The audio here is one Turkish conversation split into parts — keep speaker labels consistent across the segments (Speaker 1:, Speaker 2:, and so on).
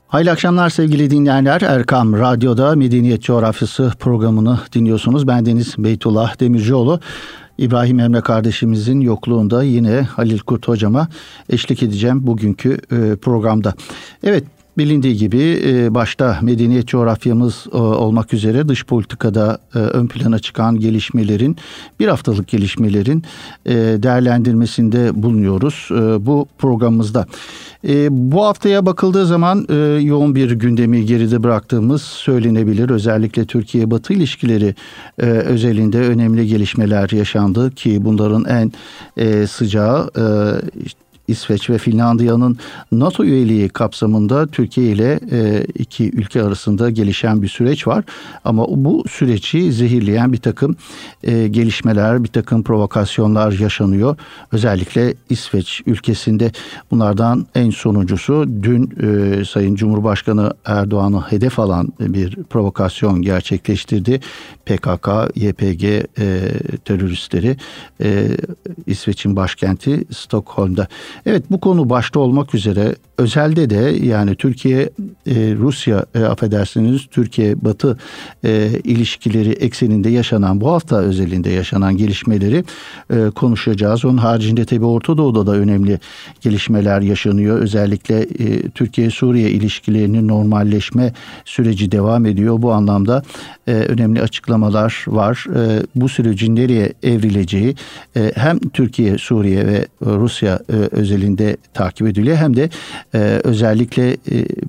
Speaker 1: Hayırlı akşamlar sevgili dinleyenler. Erkam Radyo'da Medeniyet Coğrafyası programını dinliyorsunuz. Ben Deniz Beytullah Demircioğlu. İbrahim Emre kardeşimizin yokluğunda yine Halil Kurt hocama eşlik edeceğim bugünkü programda. Evet, bilindiği gibi başta medeniyet coğrafyamız olmak üzere dış politikada ön plana çıkan gelişmelerin, bir haftalık gelişmelerin değerlendirmesinde bulunuyoruz bu programımızda. Bu haftaya bakıldığı zaman yoğun bir gündemi geride bıraktığımız söylenebilir. Özellikle Türkiye-Batı ilişkileri özelinde önemli gelişmeler yaşandı ki bunların en sıcağı İsveç ve Finlandiya'nın NATO üyeliği kapsamında Türkiye ile iki ülke arasında gelişen bir süreç var. Ama bu süreci zehirleyen bir takım gelişmeler, bir takım provokasyonlar yaşanıyor. Özellikle İsveç ülkesinde bunlardan en sonuncusu dün Sayın Cumhurbaşkanı Erdoğan'ı hedef alan bir provokasyon gerçekleştirdi. PKK, YPG teröristleri İsveç'in başkenti Stockholm'da. Evet, bu konu başta olmak üzere özelde de yani Türkiye Rusya affedersiniz Türkiye Batı ilişkileri ekseninde yaşanan bu hafta özelinde yaşanan gelişmeleri konuşacağız. Onun haricinde tabii Orta Doğu'da da önemli gelişmeler yaşanıyor. Özellikle Türkiye Suriye ilişkilerinin normalleşme süreci devam ediyor. Bu anlamda önemli açıklamalar var. Bu sürecin nereye evrileceği hem Türkiye, Suriye ve Rusya özelinde takip ediliyor hem de özellikle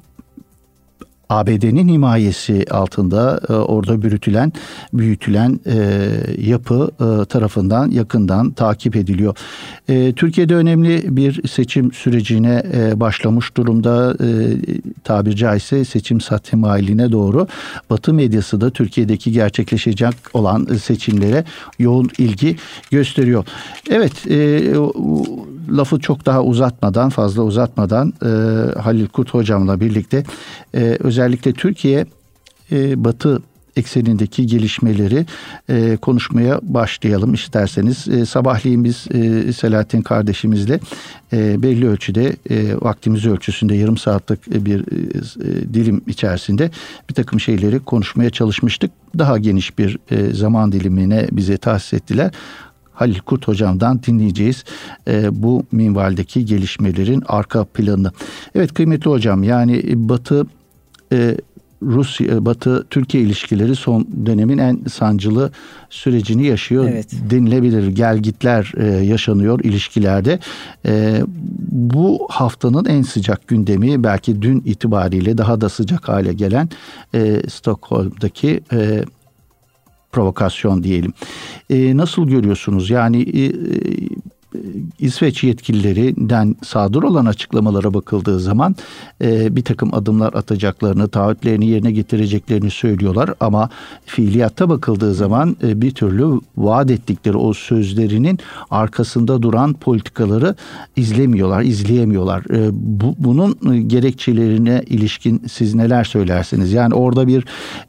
Speaker 1: ABD'nin himayesi altında orada büyütülen yapı tarafından yakından takip ediliyor. Türkiye'de önemli bir seçim sürecine başlamış durumda. Tabiri caizse seçim sahtemaliğine doğru. Batı medyası da Türkiye'deki gerçekleşecek olan seçimlere yoğun ilgi gösteriyor. Evet, lafı çok daha fazla uzatmadan Halil Kurt hocamla birlikte özellikle Türkiye Batı eksenindeki gelişmeleri konuşmaya başlayalım isterseniz. Sabahleyin biz Selahattin kardeşimizle belli ölçüde vaktimiz ölçüsünde yarım saatlik bir dilim içerisinde bir takım şeyleri konuşmaya çalışmıştık. Daha geniş bir zaman dilimine bize tahsis ettiler. Halil Kurt hocamdan dinleyeceğiz bu minvaldeki gelişmelerin arka planını. Evet kıymetli hocam, yani Batı-Türkiye ilişkileri son dönemin en sancılı sürecini yaşıyor, evet, denilebilir. Gelgitler yaşanıyor ilişkilerde. Bu haftanın en sıcak gündemi belki dün itibariyle daha da sıcak hale gelen Stockholm'daki provokasyon diyelim. Nasıl görüyorsunuz? Yani İsveç yetkililerinden sadır olan açıklamalara bakıldığı zaman bir takım adımlar atacaklarını, taahhütlerini yerine getireceklerini söylüyorlar ama fiiliyatta bakıldığı zaman bir türlü vaat ettikleri o sözlerinin arkasında duran politikaları izleyemiyorlar. Bunun gerekçelerine ilişkin siz neler söylersiniz? Yani orada bir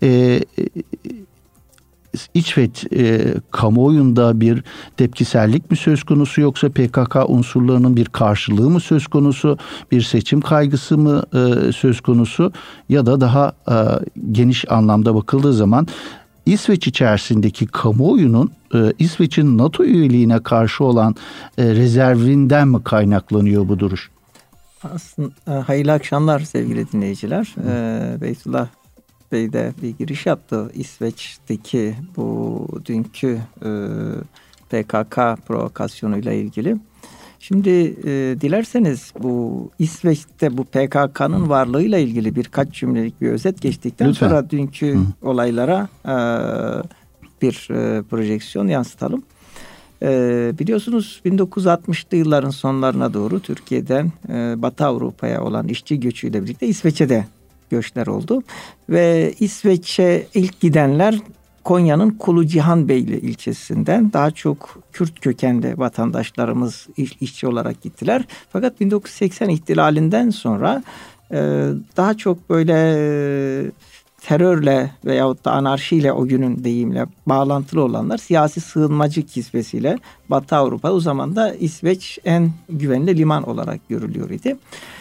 Speaker 1: İsveç kamuoyunda bir tepkisellik mi söz konusu, yoksa PKK unsurlarının bir karşılığı mı söz konusu, bir seçim kaygısı mı söz konusu, ya da daha geniş anlamda bakıldığı zaman İsveç içerisindeki kamuoyunun İsveç'in NATO üyeliğine karşı olan rezervinden mi kaynaklanıyor bu duruş?
Speaker 2: Aslında hayırlı akşamlar sevgili dinleyiciler. Beytullah Bey de bir giriş yaptı. İsveç'teki bu dünkü PKK provokasyonuyla ilgili. Şimdi dilerseniz bu İsveç'te bu PKK'nın varlığıyla ilgili birkaç cümlelik bir özet geçtikten Lütfen. Sonra dünkü olaylara bir projeksiyon yansıtalım. Biliyorsunuz 1960'lı yılların sonlarına doğru Türkiye'den Batı Avrupa'ya olan işçi göçüyle birlikte İsveç'e de göçler oldu. Ve İsveç'e ilk gidenler Konya'nın Kulucihanbeyli ilçesinden, daha çok Kürt kökenli vatandaşlarımız işçi olarak gittiler. Fakat 1980 ihtilalinden sonra daha çok böyle terörle veyahut da anarşiyle, o günün deyimle bağlantılı olanlar siyasi sığınmacı kisvesiyle Batı Avrupa, o zaman da İsveç en güvenli liman olarak görülüyor idi.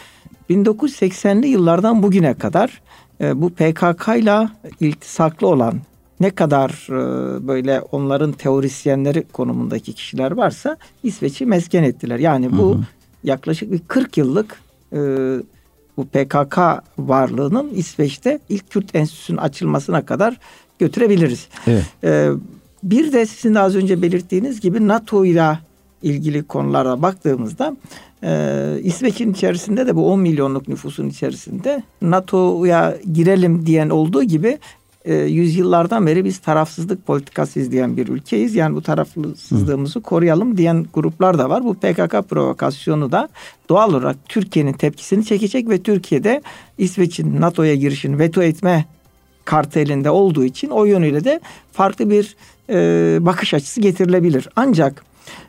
Speaker 2: 1980'li yıllardan bugüne kadar bu PKK'yla iltisaklı olan ne kadar böyle onların teorisyenleri konumundaki kişiler varsa İsveç'i mesken ettiler. Yani bu yaklaşık bir 40 yıllık bu PKK varlığının İsveç'te ilk Kürt Enstitüsü'nün açılmasına kadar götürebiliriz.
Speaker 1: Evet.
Speaker 2: Bir de sizin de az önce belirttiğiniz gibi NATO ile ilgili konulara baktığımızda İsveç'in içerisinde de bu 10 milyonluk nüfusun içerisinde NATO'ya girelim diyen olduğu gibi yüzyıllardan beri biz tarafsızlık politikası izleyen bir ülkeyiz. Yani bu tarafsızlığımızı koruyalım diyen gruplar da var. Bu PKK provokasyonu da doğal olarak Türkiye'nin tepkisini çekecek ve Türkiye'de İsveç'in NATO'ya girişini veto etme kartı elinde olduğu için o yönüyle de farklı bir bakış açısı getirilebilir. Ancak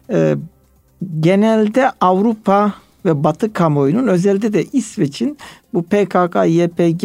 Speaker 2: genelde Avrupa ve Batı kamuoyunun, özellikle de İsveç'in bu PKK, YPG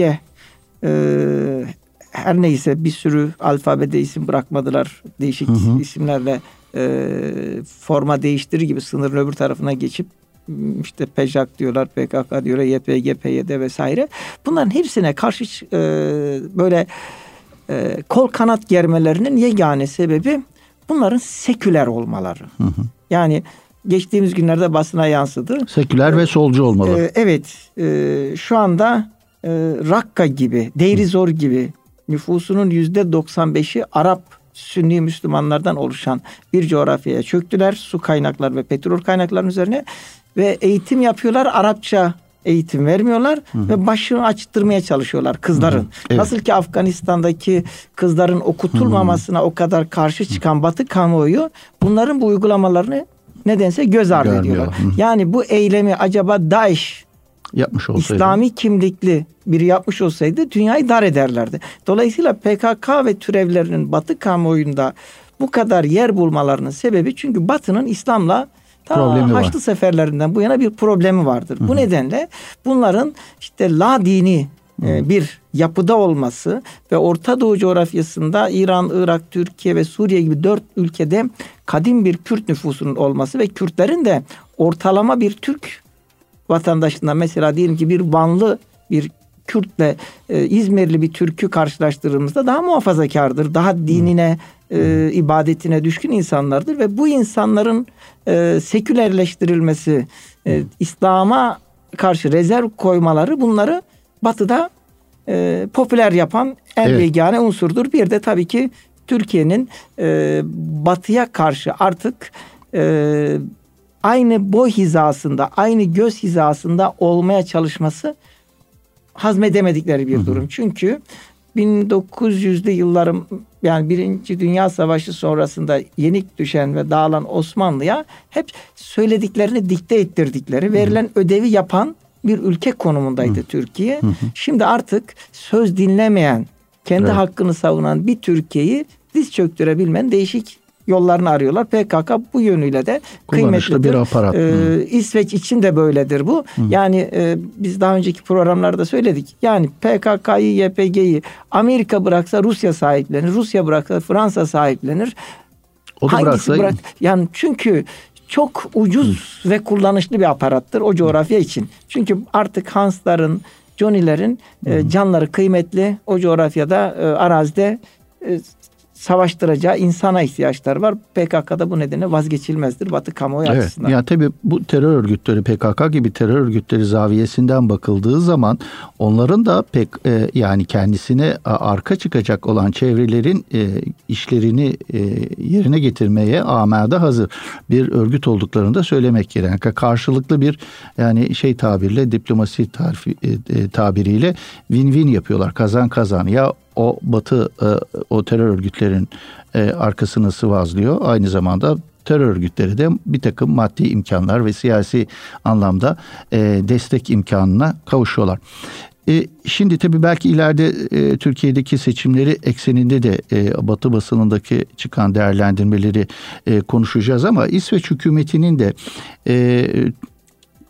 Speaker 2: her neyse bir sürü alfabede isim bırakmadılar. Değişik isimlerle forma değiştirir gibi sınırın öbür tarafına geçip işte PEJAK diyorlar, PKK diyorlar, YPG, PYD vesaire. Bunların hepsine karşı böyle kol kanat germelerinin yegane sebebi bunların seküler olmaları. Yani geçtiğimiz günlerde basına yansıdı.
Speaker 1: Seküler ve solcu olmalı.
Speaker 2: Evet. Şu anda Rakka gibi, Deirizor gibi nüfusunun %95'i Arap Sünni Müslümanlardan oluşan bir coğrafyaya çöktüler. Su kaynakları ve petrol kaynaklarının üzerine ve eğitim yapıyorlar. Arapça eğitim vermiyorlar ve başını açtırmaya çalışıyorlar kızların. Evet. Nasıl ki Afganistan'daki kızların okutulmamasına o kadar karşı çıkan Batı kamuoyu bunların bu uygulamalarını nedense göz ardı ediyorlar. Yani bu eylemi acaba DAEŞ
Speaker 1: yapmış olsaydı,
Speaker 2: İslami kimlikli biri yapmış olsaydı dünyayı dar ederlerdi. Dolayısıyla PKK ve türevlerinin Batı kamuoyunda bu kadar yer bulmalarının sebebi çünkü Batı'nın İslam'la Haçlı seferlerinden bu yana bir problemi vardır. Bu nedenle bunların işte la dini bir yapıda olması ve Orta Doğu coğrafyasında İran, Irak, Türkiye ve Suriye gibi 4 ülkede kadim bir Kürt nüfusunun olması ve Kürtlerin de ortalama bir Türk vatandaşından, mesela diyelim ki bir Vanlı bir Kürtle İzmirli bir Türk'ü karşılaştırdığımızda daha muhafazakardır, daha dinine, ibadetine düşkün insanlardır ve bu insanların sekülerleştirilmesi, İslam'a karşı rezerv koymaları bunları Batı'da popüler yapan en yegane unsurdur. Bir de tabii ki Türkiye'nin Batı'ya karşı artık aynı boy hizasında, aynı göz hizasında olmaya çalışması hazmedemedikleri bir durum. Çünkü 1900'lü yılların, yani Birinci Dünya Savaşı sonrasında yenik düşen ve dağılan Osmanlı'ya hep söylediklerini dikte ettirdikleri, verilen ödevi yapan bir ülke konumundaydı Türkiye. Şimdi artık söz dinlemeyen, kendi hakkını savunan bir Türkiye'yi diz çöktürebilmenin değişik yollarını arıyorlar. PKK bu yönüyle de kıymetlidir.
Speaker 1: Bir aparat.
Speaker 2: İsveç için de böyledir bu. Yani biz daha önceki programlarda söyledik. Yani PKK'yı, YPG'yi Amerika bıraksa Rusya sahiplenir. Rusya bıraksa Fransa sahiplenir.
Speaker 1: O da bıraksa...
Speaker 2: Yani çünkü çok ucuz ve kullanışlı bir aparattır o coğrafya için. Çünkü artık Hansların, Johnny'lerin canları kıymetli. O coğrafyada, arazide savaştıracağı insana ihtiyaçları var. PKK'da bu nedenle vazgeçilmezdir Batı kamuoyu açısından.
Speaker 1: Yani tabii bu terör örgütleri, PKK gibi terör örgütleri zaviyesinden bakıldığı zaman onların da pek yani kendisine arka çıkacak olan çevrelerin işlerini yerine getirmeye amade hazır bir örgüt olduklarını da söylemek gerekir. Yani karşılıklı bir, yani tabirle, diplomasi tabiriyle win-win yapıyorlar. Kazan kazan. Ya o Batı o terör örgütlerin arkasını sıvazlıyor. Aynı zamanda terör örgütleri de bir takım maddi imkanlar ve siyasi anlamda destek imkanına kavuşuyorlar. Şimdi tabii belki ileride Türkiye'deki seçimleri ekseninde de Batı basınındaki çıkan değerlendirmeleri konuşacağız ama İsveç hükümetinin de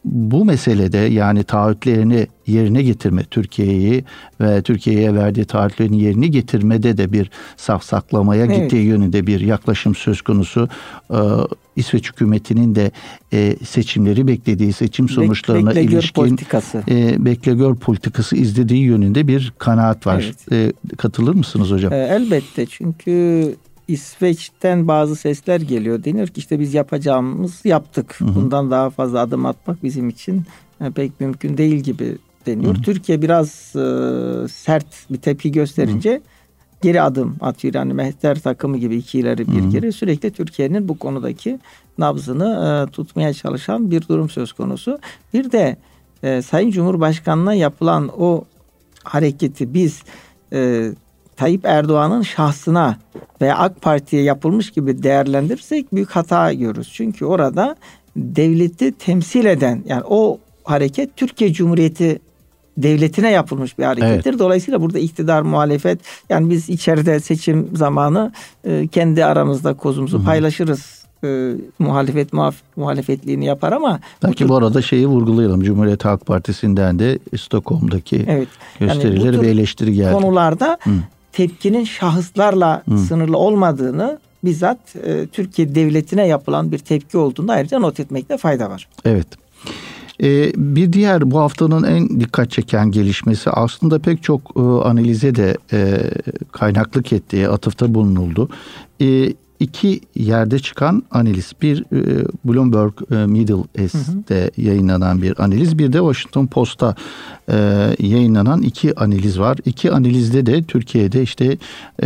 Speaker 1: bu meselede yani taahhütlerini yerine getirme, Türkiye'yi ve Türkiye'ye verdiği taahhütlerin yerine getirmede de bir safsaklamaya gittiği yönünde bir yaklaşım söz konusu. İsveç hükümetinin de seçimleri beklediği, seçim sonuçlarına ilişkin bekle-gör politikası izlediği yönünde bir kanaat var. Evet. Katılır mısınız hocam?
Speaker 2: Elbette, çünkü İsveç'ten bazı sesler geliyor. Deniyor ki işte biz yapacağımız yaptık. Bundan daha fazla adım atmak bizim için pek mümkün değil gibi deniyor. Türkiye biraz sert bir tepki gösterince geri adım atıyor. Yani mehter takımı gibi iki ileri bir geri, sürekli Türkiye'nin bu konudaki nabzını tutmaya çalışan bir durum söz konusu. Bir de Sayın Cumhurbaşkanı'na yapılan o hareketi biz Tayyip Erdoğan'ın şahsına veya AK Parti'ye yapılmış gibi değerlendirirsek büyük hata görürüz. Çünkü orada devleti temsil eden, yani o hareket Türkiye Cumhuriyeti devletine yapılmış bir harekettir. Evet. Dolayısıyla burada iktidar, muhalefet, yani biz içeride seçim zamanı kendi aramızda kozumuzu paylaşırız. Muhalefet muhalefetliğini yapar ama
Speaker 1: belki bu arada şeyi vurgulayalım. Cumhuriyet Halk Partisi'nden de Stockholm'daki gösterileri yani ve eleştiri geldi.
Speaker 2: Konularda tepkinin şahıslarla sınırlı olmadığını, bizzat Türkiye devletine yapılan bir tepki olduğunu ayrıca not etmekte fayda var.
Speaker 1: Evet. Bir diğer bu haftanın en dikkat çeken gelişmesi, aslında pek çok analize de kaynaklık ettiği, atıfta bulunuldu. İki yerde çıkan analiz. Bir Bloomberg Middle East'te yayınlanan bir analiz. Bir de Washington Post'ta yayınlanan iki analiz var. İki analizde de Türkiye'de işte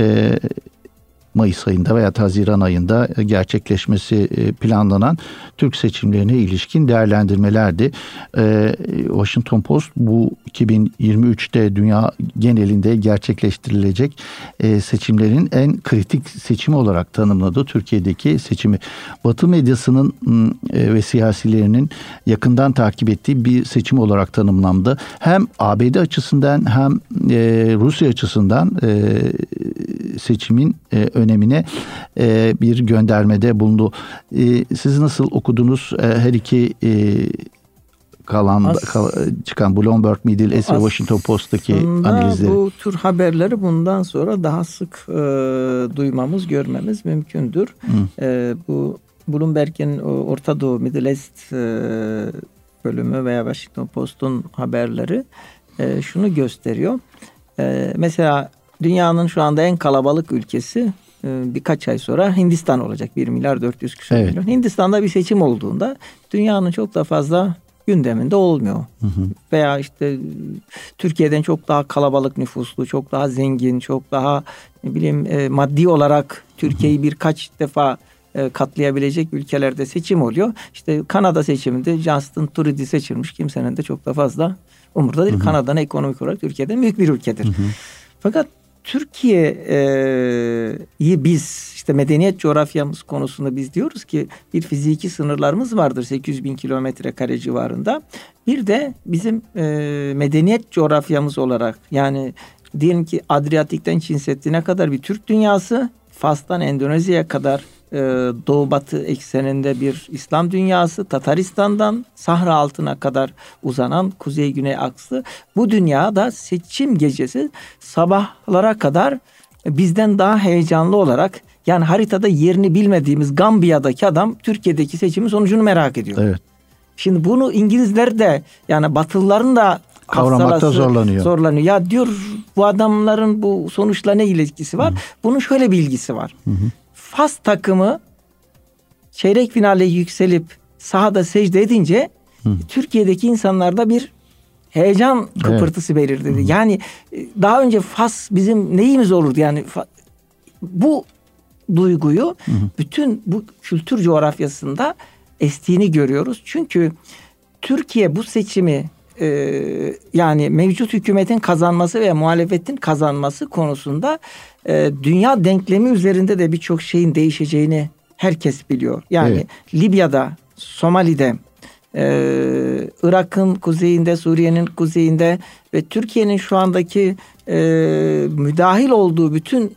Speaker 1: Mayıs ayında veya Haziran ayında gerçekleşmesi planlanan Türk seçimlerine ilişkin değerlendirmelerdi. Washington Post bu 2023'te dünya genelinde gerçekleştirilecek seçimlerin en kritik seçimi olarak tanımladı Türkiye'deki seçimi. Batı medyasının ve siyasilerinin yakından takip ettiği bir seçim olarak tanımlandı. Hem ABD açısından hem Rusya açısından seçimin önemine bir göndermede bulundu. Siz nasıl okudunuz her iki çıkan Bloomberg Middle East ve Washington Post'taki analizleri?
Speaker 2: Bu tür haberleri bundan sonra daha sık duymamız, görmemiz mümkündür. Bu Bloomberg'in Orta Doğu Middle East bölümü veya Washington Post'un haberleri şunu gösteriyor. Mesela dünyanın şu anda en kalabalık ülkesi birkaç ay sonra Hindistan olacak. 1 milyar 400 küsur milyon. Hindistan'da bir seçim olduğunda dünyanın çok da fazla gündeminde olmuyor. Veya işte Türkiye'den çok daha kalabalık nüfuslu, çok daha zengin, çok daha maddi olarak Türkiye'yi birkaç defa katlayabilecek ülkelerde seçim oluyor. İşte Kanada seçiminde Justin Trudeau seçilmiş. Kimsenin de çok da fazla umurda değil. Kanada'nın ekonomik olarak Türkiye'den büyük bir ülkedir. Fakat Türkiye'yi biz işte medeniyet coğrafyamız konusunda biz diyoruz ki bir fiziki sınırlarımız vardır 800 bin kilometre kare civarında. Bir de bizim medeniyet coğrafyamız olarak, yani diyelim ki Adriyatik'ten Çin Seddi'ne kadar bir Türk dünyası, Fas'tan Endonezya'ya kadar Doğu Batı ekseninde bir İslam dünyası, Tataristan'dan Sahra altına kadar uzanan Kuzey Güney aksı, bu dünyada seçim gecesi sabahlara kadar bizden daha heyecanlı olarak, yani haritada yerini bilmediğimiz Gambiya'daki adam Türkiye'deki seçimin sonucunu merak ediyor.
Speaker 1: Evet.
Speaker 2: Şimdi bunu İngilizler de, yani Batılıların da
Speaker 1: kavramakta zorlanıyor.
Speaker 2: Ya diyor, bu adamların bu sonuçla ne ilişkisi var? Bunun şöyle bir ilgisi var. Fas takımı çeyrek finale yükselip sahada secde edince Türkiye'deki insanlarda bir heyecan kıpırtısı belirdi. Yani daha önce Fas bizim neyimiz olurdu? Yani bu duyguyu bütün bu kültür coğrafyasında estiğini görüyoruz. Çünkü Türkiye bu seçimi yani mevcut hükümetin kazanması veya muhalefetin kazanması konusunda dünya denklemi üzerinde de birçok şeyin değişeceğini herkes biliyor. Yani Libya'da, Somali'de, Irak'ın kuzeyinde, Suriye'nin kuzeyinde ve Türkiye'nin şu andaki müdahil olduğu bütün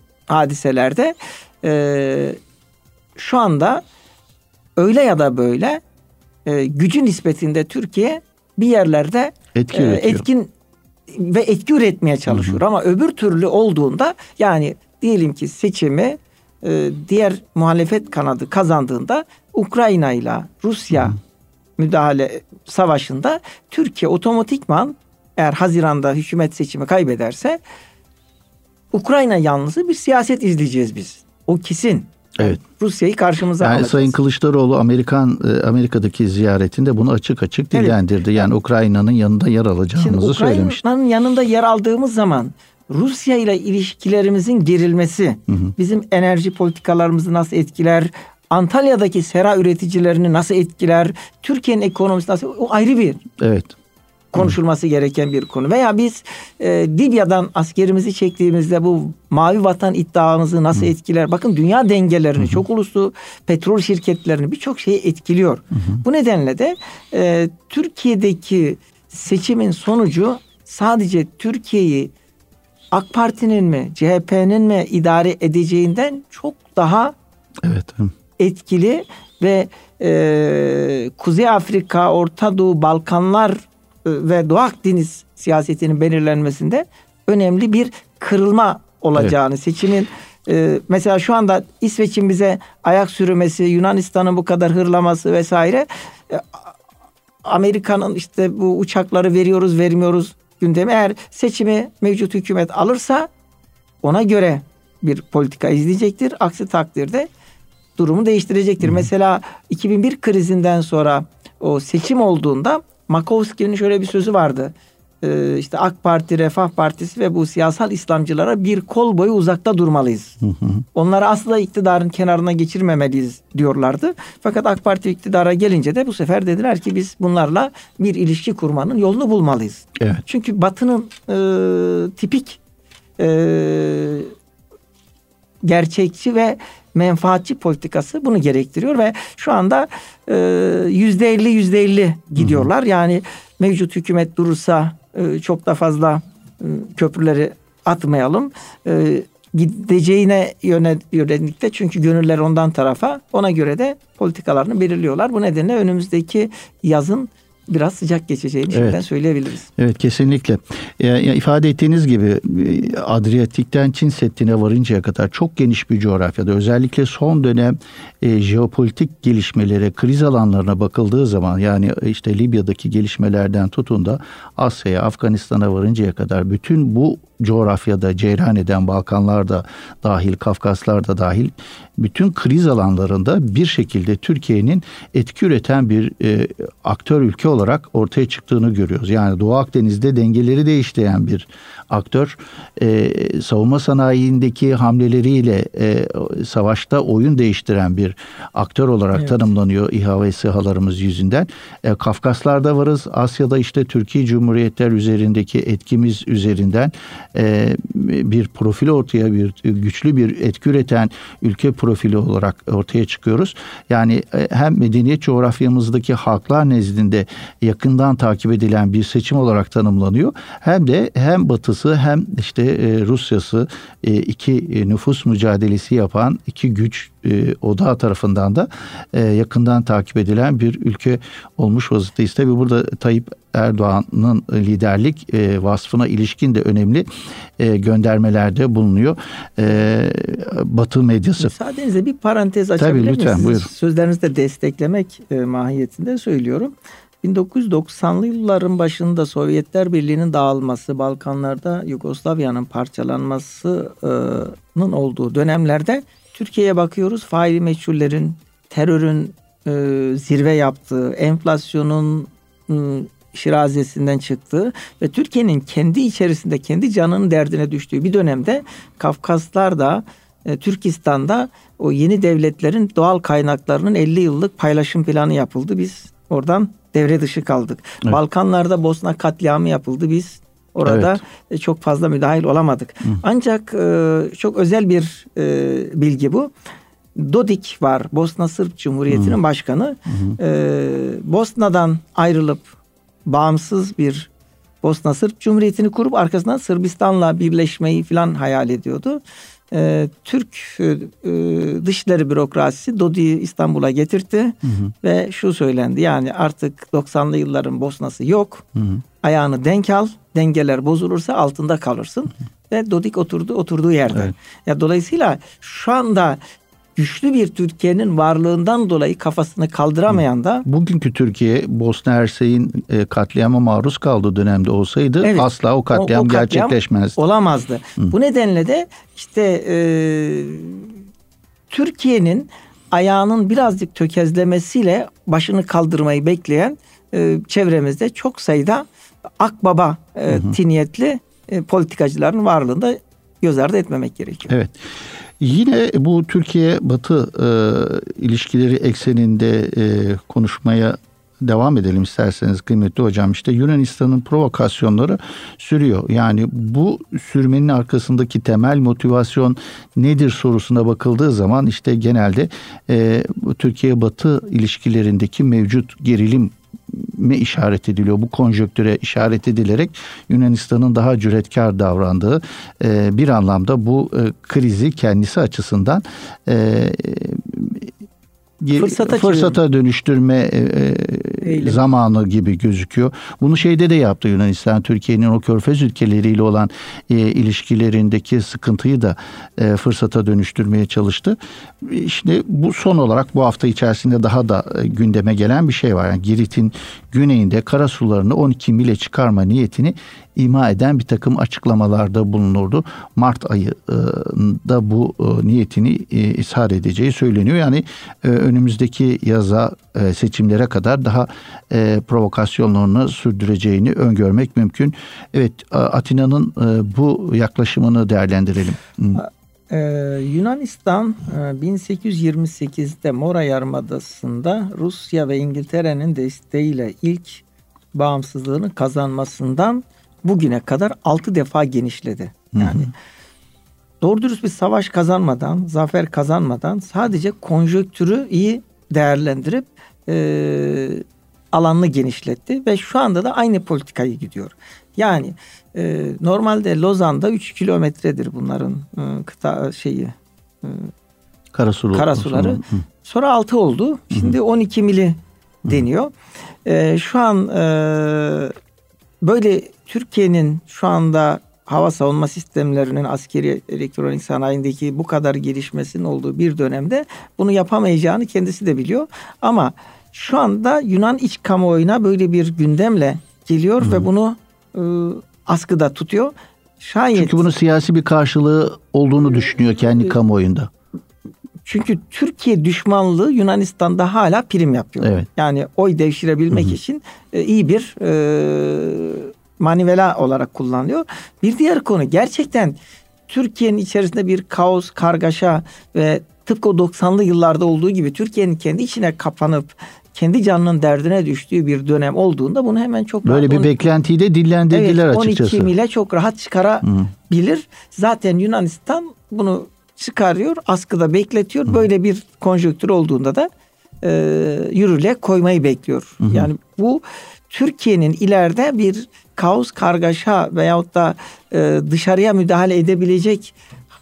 Speaker 2: hadiselerde şu anda öyle ya da böyle gücü nispetinde Türkiye bir yerlerde etkin ve etki üretmeye çalışıyor. Ama öbür türlü olduğunda, yani diyelim ki seçimi diğer muhalefet kanadı kazandığında Ukrayna ile Rusya müdahale savaşında Türkiye otomatikman, eğer Haziran'da hükümet seçimi kaybederse, Ukrayna yanlısı bir siyaset izleyeceğiz biz. O kesin.
Speaker 1: Evet.
Speaker 2: Rusya'yı karşımıza alacağız.
Speaker 1: Sayın Kılıçdaroğlu Amerika'daki ziyaretinde bunu açık dillendirdi. Evet. Yani Ukrayna'nın yanında yer alacağımızı söylemişti.
Speaker 2: Ukrayna'nın yanında yer aldığımız zaman Rusya ile ilişkilerimizin gerilmesi, bizim enerji politikalarımızı nasıl etkiler, Antalya'daki sera üreticilerini nasıl etkiler, Türkiye'nin ekonomisi nasıl, o ayrı bir konuşulması gereken bir konu. Veya biz Libya'dan askerimizi çektiğimizde bu mavi vatan iddiamızı nasıl etkiler? Bakın, dünya dengelerini, çok uluslu petrol şirketlerini, birçok şeyi etkiliyor. Bu nedenle de Türkiye'deki seçimin sonucu sadece Türkiye'yi AK Parti'nin mi, CHP'nin mi idare edeceğinden çok daha etkili ve Kuzey Afrika, Orta Doğu, Balkanlar ve Doğu Akdeniz siyasetinin belirlenmesinde önemli bir kırılma olacağını, seçimin mesela şu anda İsveç'in bize ayak sürmesi, Yunanistan'ın bu kadar hırlaması vesaire, Amerika'nın işte bu uçakları veriyoruz vermiyoruz gündemi, eğer seçimi mevcut hükümet alırsa ona göre bir politika izleyecektir. Aksi takdirde durumu değiştirecektir. Mesela 2001 krizinden sonra o seçim olduğunda Makovski'nin şöyle bir sözü vardı. İşte AK Parti, Refah Partisi ve bu siyasal İslamcılara bir kol boyu uzakta durmalıyız. Onları asla iktidarın kenarına geçirmemeliyiz diyorlardı. Fakat AK Parti iktidara gelince de bu sefer dediler ki biz bunlarla bir ilişki kurmanın yolunu bulmalıyız.
Speaker 1: Evet.
Speaker 2: Çünkü Batı'nın tipik gerçekçi ve menfaatçi politikası bunu gerektiriyor ve şu anda %50 gidiyorlar. Yani mevcut hükümet durursa çok da fazla köprüleri atmayalım. Gideceğine yönelik de, çünkü gönüller ondan tarafa, ona göre de politikalarını belirliyorlar. Bu nedenle önümüzdeki yazın biraz sıcak geçeceğini şimdiden söyleyebiliriz.
Speaker 1: Evet, kesinlikle. İfade ettiğiniz gibi Adriyatik'ten Çin Seddi'ne varıncaya kadar çok geniş bir coğrafyada, özellikle son dönem jeopolitik gelişmelere, kriz alanlarına bakıldığı zaman, yani işte Libya'daki gelişmelerden tutun da Asya'ya, Afganistan'a varıncaya kadar bütün bu coğrafyada cereyan eden, Balkanlar'da dahil, Kafkaslar'da dahil, bütün kriz alanlarında bir şekilde Türkiye'nin etki üreten bir aktör ülke olarak ortaya çıktığını görüyoruz. Yani Doğu Akdeniz'de dengeleri değiştiren bir aktör, savunma sanayindeki hamleleriyle savaşta oyun değiştiren bir aktör olarak tanımlanıyor İHA ve SİHA'larımız yüzünden. Kafkaslar'da varız. Asya'da işte Türkiye Cumhuriyetler üzerindeki etkimiz üzerinden bir profil ortaya, bir güçlü bir etki üreten ülke profili olarak ortaya çıkıyoruz. Yani hem medeniyet coğrafyamızdaki halklar nezdinde yakından takip edilen bir seçim olarak tanımlanıyor. Hem de hem Batısı hem işte Rusya'sı, iki nüfus mücadelesi yapan iki güç odağı tarafından da yakından takip edilen bir ülke olmuş vaziyetteyiz. Tabii burada Tayyip Erdoğan'ın liderlik vasfına ilişkin de önemli göndermelerde bulunuyor Batı medyası.
Speaker 2: Müsaadenizle bir parantez açabilir miyim?
Speaker 1: Tabii, lütfen, buyurun.
Speaker 2: Sözlerinizi de desteklemek mahiyetinde söylüyorum. 1990'lı yılların başında Sovyetler Birliği'nin dağılması, Balkanlarda Yugoslavya'nın parçalanmasının olduğu dönemlerde Türkiye'ye bakıyoruz. Faili meçhullerin, terörün zirve yaptığı, enflasyonun şirazesinden çıktığı ve Türkiye'nin kendi içerisinde kendi canının derdine düştüğü bir dönemde Kafkaslar'da, Türkistan'da o yeni devletlerin doğal kaynaklarının 50 yıllık paylaşım planı yapıldı. Biz oradan devre dışı kaldık. Evet. Balkanlarda Bosna katliamı yapıldı. Biz orada çok fazla müdahil olamadık. Ancak çok özel bir bilgi bu. Dodik var, Bosna Sırp Cumhuriyeti'nin başkanı. Bosna'dan ayrılıp bağımsız bir Bosna Sırp Cumhuriyeti'ni kurup arkasından Sırbistan'la birleşmeyi falan hayal ediyordu. Türk Dışişleri Bürokrasisi Dodik'i İstanbul'a getirtti ve şu söylendi, yani artık 90'lı yılların Bosna'sı yok. Ayağını denk al, dengeler bozulursa altında kalırsın. Ve Dodik oturduğu yerde. Evet. Ya dolayısıyla şu anda güçlü bir Türkiye'nin varlığından dolayı kafasını kaldıramayan da...
Speaker 1: Bugünkü Türkiye Bosna Hersek'in katliama maruz kaldığı dönemde olsaydı asla o katliam gerçekleşmezdi.
Speaker 2: Olamazdı. Bu nedenle de işte Türkiye'nin ayağının birazcık tökezlemesiyle başını kaldırmayı bekleyen çevremizde çok sayıda akbaba tiniyetli politikacıların varlığını da göz ardı etmemek gerekiyor.
Speaker 1: Evet. Yine bu Türkiye-Batı ilişkileri ekseninde konuşmaya devam edelim isterseniz kıymetli hocam. İşte Yunanistan'ın provokasyonları sürüyor. Yani bu sürmenin arkasındaki temel motivasyon nedir sorusuna bakıldığı zaman işte genelde Türkiye-Batı ilişkilerindeki mevcut gerilim işaret ediliyor. Bu konjonktüre işaret edilerek Yunanistan'ın daha cüretkar davrandığı bir anlamda bu krizi kendisi açısından fırsata dönüştürme zamanı gibi gözüküyor. Bunu şeyde de yaptı Yunanistan. Türkiye'nin o Körfez ülkeleriyle olan ilişkilerindeki sıkıntıyı da fırsata dönüştürmeye çalıştı. İşte bu son olarak bu hafta içerisinde daha da gündeme gelen bir şey var. Yani Girit'in güneyinde karasularını 12 mile çıkarma niyetini ima eden bir takım açıklamalarda bulunurdu. Mart ayında bu niyetini ishar edeceği söyleniyor. Yani önümüzdeki yaza seçimlere kadar daha provokasyonlarını sürdüreceğini öngörmek mümkün. Evet, Atina'nın bu yaklaşımını değerlendirelim.
Speaker 2: Yunanistan 1828'de Mora Yarımadası'nda Rusya ve İngiltere'nin desteğiyle ilk bağımsızlığını kazanmasından bugüne kadar 6 defa genişledi. Yani doğru dürüst bir savaş kazanmadan, zafer kazanmadan sadece konjonktürü iyi değerlendirip alanını genişletti ve şu anda da aynı politikayı gidiyor. Yani normalde Lozan'da 3 kilometredir bunların karasuları. Sonra 6 oldu. Şimdi 12 mili deniyor. Şu an böyle Türkiye'nin şu anda hava savunma sistemlerinin askeri elektronik sanayindeki bu kadar gelişmesinin olduğu bir dönemde bunu yapamayacağını kendisi de biliyor. Ama şu anda Yunan iç kamuoyuna böyle bir gündemle geliyor ve bunu askıda tutuyor.
Speaker 1: Çünkü bunun siyasi bir karşılığı olduğunu düşünüyor kendi kamuoyunda.
Speaker 2: Çünkü Türkiye düşmanlığı Yunanistan'da hala prim yapıyor. Evet. Yani oy devşirebilmek için iyi bir manivela olarak kullanılıyor. Bir diğer konu, gerçekten Türkiye'nin içerisinde bir kaos, kargaşa ve tıpkı o 90'lı yıllarda olduğu gibi Türkiye'nin kendi içine kapanıp kendi canının derdine düştüğü bir dönem olduğunda bunu hemen çok
Speaker 1: rahat... Böyle bir beklentiyi de dillendirdiler açıkçası.
Speaker 2: 12 mile çok rahat çıkarabilir. Zaten Yunanistan bunu çıkarıyor, askıda bekletiyor. Böyle bir konjonktür olduğunda da yürürlüğe koymayı bekliyor. Yani bu Türkiye'nin ileride bir kaos, kargaşa veyahut da dışarıya müdahale edebilecek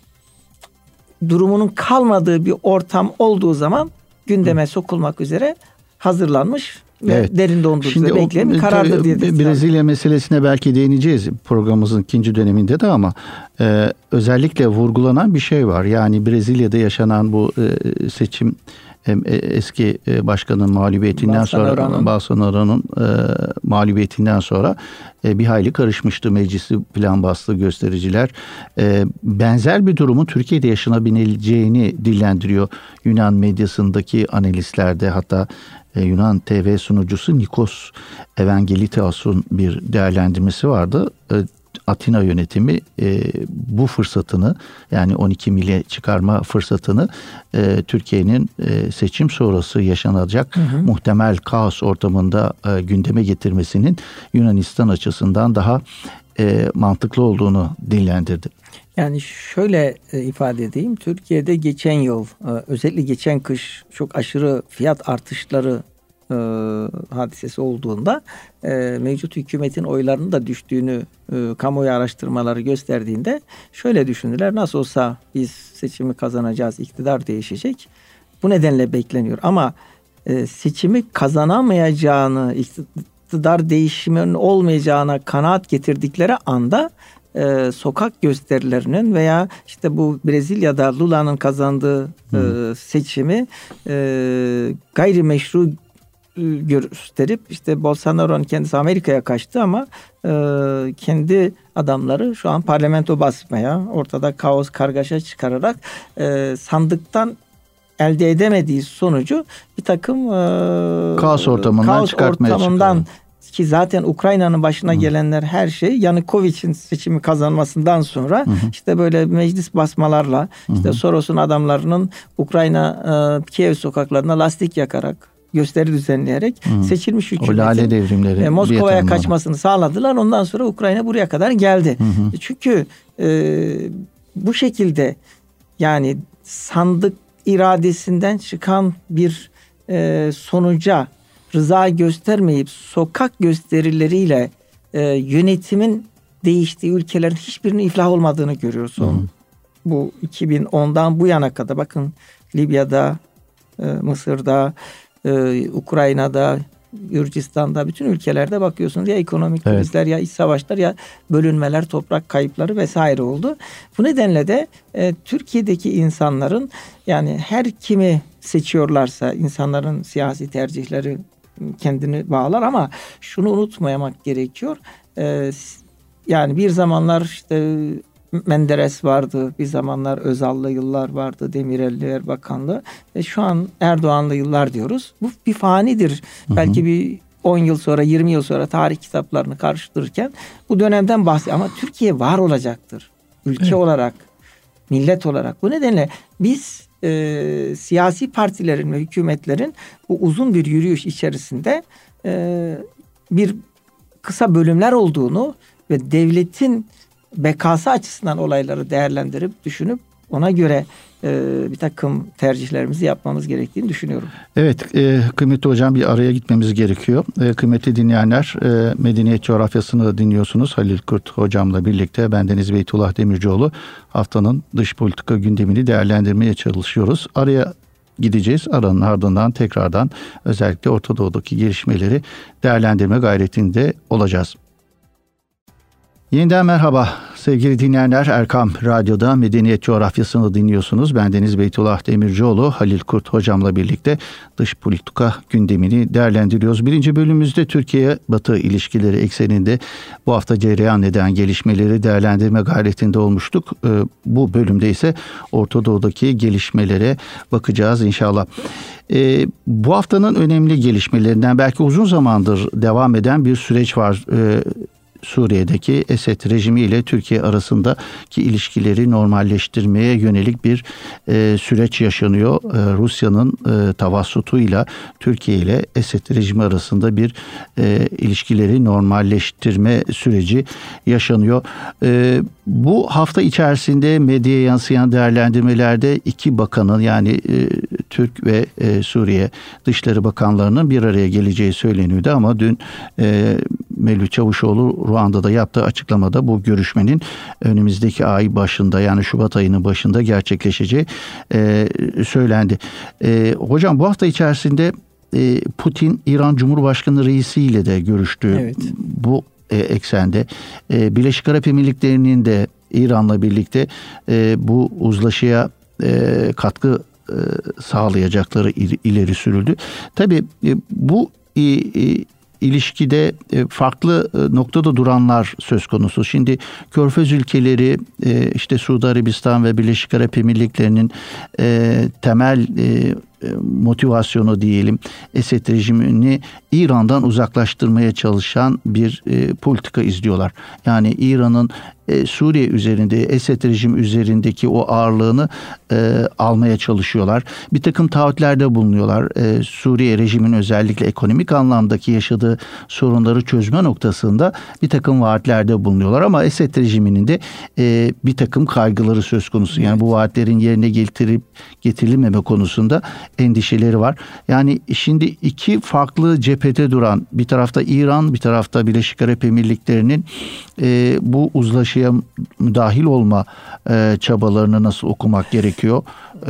Speaker 2: durumunun kalmadığı bir ortam olduğu zaman gündeme sokulmak üzere hazırlanmış ve derin dondurucuda bekleyen bir karardır diye düşünüyorum.
Speaker 1: Brezilya meselesine belki değineceğiz programımızın ikinci döneminde de ama özellikle vurgulanan bir şey var. Yani Brezilya'da yaşanan bu seçim eski başkanın mağlubiyetinden sonra Bolsonaro'nun mağlubiyetinden sonra bir hayli karışmıştı, meclisi plan bastı göstericiler. Benzer bir durumun Türkiye'de yaşanabileceğini dillendiriyor Yunan medyasındaki analistlerde. Hatta Yunan TV sunucusu Nikos Evangelitaos'un bir değerlendirmesi vardı. Atina yönetimi bu fırsatını, yani 12 mile çıkarma fırsatını Türkiye'nin seçim sonrası yaşanacak muhtemel kaos ortamında gündeme getirmesinin Yunanistan açısından daha mantıklı olduğunu dillendirdi.
Speaker 2: Yani şöyle ifade edeyim. Türkiye'de geçen yıl, özellikle geçen kış çok aşırı fiyat artışları hadisesi olduğunda mevcut hükümetin oylarının da düştüğünü kamuoyu araştırmaları gösterdiğinde şöyle düşündüler. Nasıl olsa biz seçimi kazanacağız, iktidar değişecek. Bu nedenle bekleniyor. Ama seçimi kazanamayacağını, iktidar değişiminin olmayacağına kanaat getirdikleri anda sokak gösterilerinin veya işte bu Brezilya'da Lula'nın kazandığı seçimi gayrimeşru gösterip işte Bolsonaro'nun kendisi Amerika'ya kaçtı ama kendi adamları şu an parlamento basmaya, ortada kaos kargaşa çıkararak sandıktan elde edemediği sonucu bir takım
Speaker 1: kaos ortamından çıkartmaya çıkıyor.
Speaker 2: Ki zaten Ukrayna'nın başına gelenler her şey Yanukovych'in seçimi kazanmasından sonra işte böyle meclis basmalarla işte Soros'un adamlarının Ukrayna Kiev sokaklarına lastik yakarak gösteri düzenleyerek seçilmiş hükümetin Moskova'ya kaçmasını sağladılar. Ondan sonra Ukrayna buraya kadar geldi. Çünkü bu şekilde yani sandık iradesinden çıkan bir sonuca rıza göstermeyip sokak gösterileriyle yönetimin değiştiği ülkelerin hiçbirinin iflah olmadığını görüyorsun. Bu 2010'dan bu yana kadar bakın Libya'da, Mısır'da, Ukrayna'da, Gürcistan'da bütün ülkelerde bakıyorsunuz ya ekonomik krizler ya iç savaşlar ya bölünmeler, toprak kayıpları vesaire oldu. Bu nedenle de Türkiye'deki insanların yani her kimi seçiyorlarsa insanların siyasi tercihleri kendini bağlar ama şunu unutmamak gerekiyor. Yani bir zamanlar işte Menderes vardı, bir zamanlar Özal'lı yıllar vardı, Demirel'li Erbakanlı ve şu an Erdoğan'lı yıllar diyoruz. Bu bir fanidir. Belki bir 10 yıl sonra, 20 yıl sonra tarih kitaplarını karıştırırken bu dönemden bahsediyor. Ama Türkiye var olacaktır. Ülke olarak, millet olarak. Bu nedenle biz siyasi partilerin ve hükümetlerin bu uzun bir yürüyüş içerisinde bir kısa bölümler olduğunu ve devletin bekası açısından olayları değerlendirip düşünüp ona göre bir takım tercihlerimizi yapmamız gerektiğini düşünüyorum.
Speaker 1: Evet, kıymetli hocam bir araya gitmemiz gerekiyor. Kıymetli dinleyenler, Medeniyet Coğrafyası'nı dinliyorsunuz. Halil Kurt hocamla birlikte bendeniz Beytullah Demircioğlu haftanın dış politika gündemini değerlendirmeye çalışıyoruz. Araya gideceğiz. Aranın ardından tekrardan özellikle Orta Doğu'daki gelişmeleri değerlendirme gayretinde olacağız. Yeniden merhaba sevgili dinleyenler. Erkam Radyo'da Medeniyet Coğrafyası'nı dinliyorsunuz. Bendeniz Beytullah Demircioğlu, Halil Kurt hocamla birlikte dış politika gündemini değerlendiriyoruz. Birinci bölümümüzde Türkiye-Batı ilişkileri ekseninde bu hafta cereyan eden gelişmeleri değerlendirme gayretinde olmuştuk. Bu bölümde ise Orta Doğu'daki gelişmelere bakacağız inşallah. Bu haftanın önemli gelişmelerinden belki uzun zamandır devam eden bir süreç var. Suriye'deki Esed rejimi ile Türkiye arasındaki ilişkileri normalleştirmeye yönelik bir süreç yaşanıyor. Rusya'nın tavassutuyla Türkiye ile Esed rejimi arasında bir ilişkileri normalleştirme süreci yaşanıyor. Bu hafta içerisinde medyaya yansıyan değerlendirmelerde iki bakanın yani Türk ve Suriye Dışişleri Bakanlarının bir araya geleceği söyleniyordu ama dün Mevlüt Çavuşoğlu Ruanda'da yaptığı açıklamada bu görüşmenin önümüzdeki ay başında yani Şubat ayının başında gerçekleşeceği söylendi. Hocam bu hafta içerisinde Putin İran Cumhurbaşkanı Reisi ile de görüştü. Evet. Bu eksende Birleşik Arap Emirlikleri'nin de İran'la birlikte bu uzlaşıya katkı sağlayacakları ileri sürüldü. Tabii bu ilişkide farklı noktada duranlar söz konusu. Şimdi Körfez ülkeleri işte Suudi Arabistan ve Birleşik Arap Emirlikleri'nin temel motivasyonu diyelim Esed rejimini İran'dan uzaklaştırmaya çalışan bir politika izliyorlar. Yani İran'ın Suriye üzerinde Esed rejimi üzerindeki o ağırlığını almaya çalışıyorlar. Bir takım taahhütlerde bulunuyorlar. Suriye rejimin özellikle ekonomik anlamdaki yaşadığı sorunları çözme noktasında bir takım vaatlerde bulunuyorlar. Ama Esed rejiminin de bir takım kaygıları söz konusu. Yani bu vaatlerin yerine getirilmeme konusunda endişeleri var. Yani şimdi iki farklı cephede duran, bir tarafta İran, bir tarafta Birleşik Arap Emirlikleri'nin bu uzlaşıya dahil olma çabalarını nasıl okumak gerekiyor?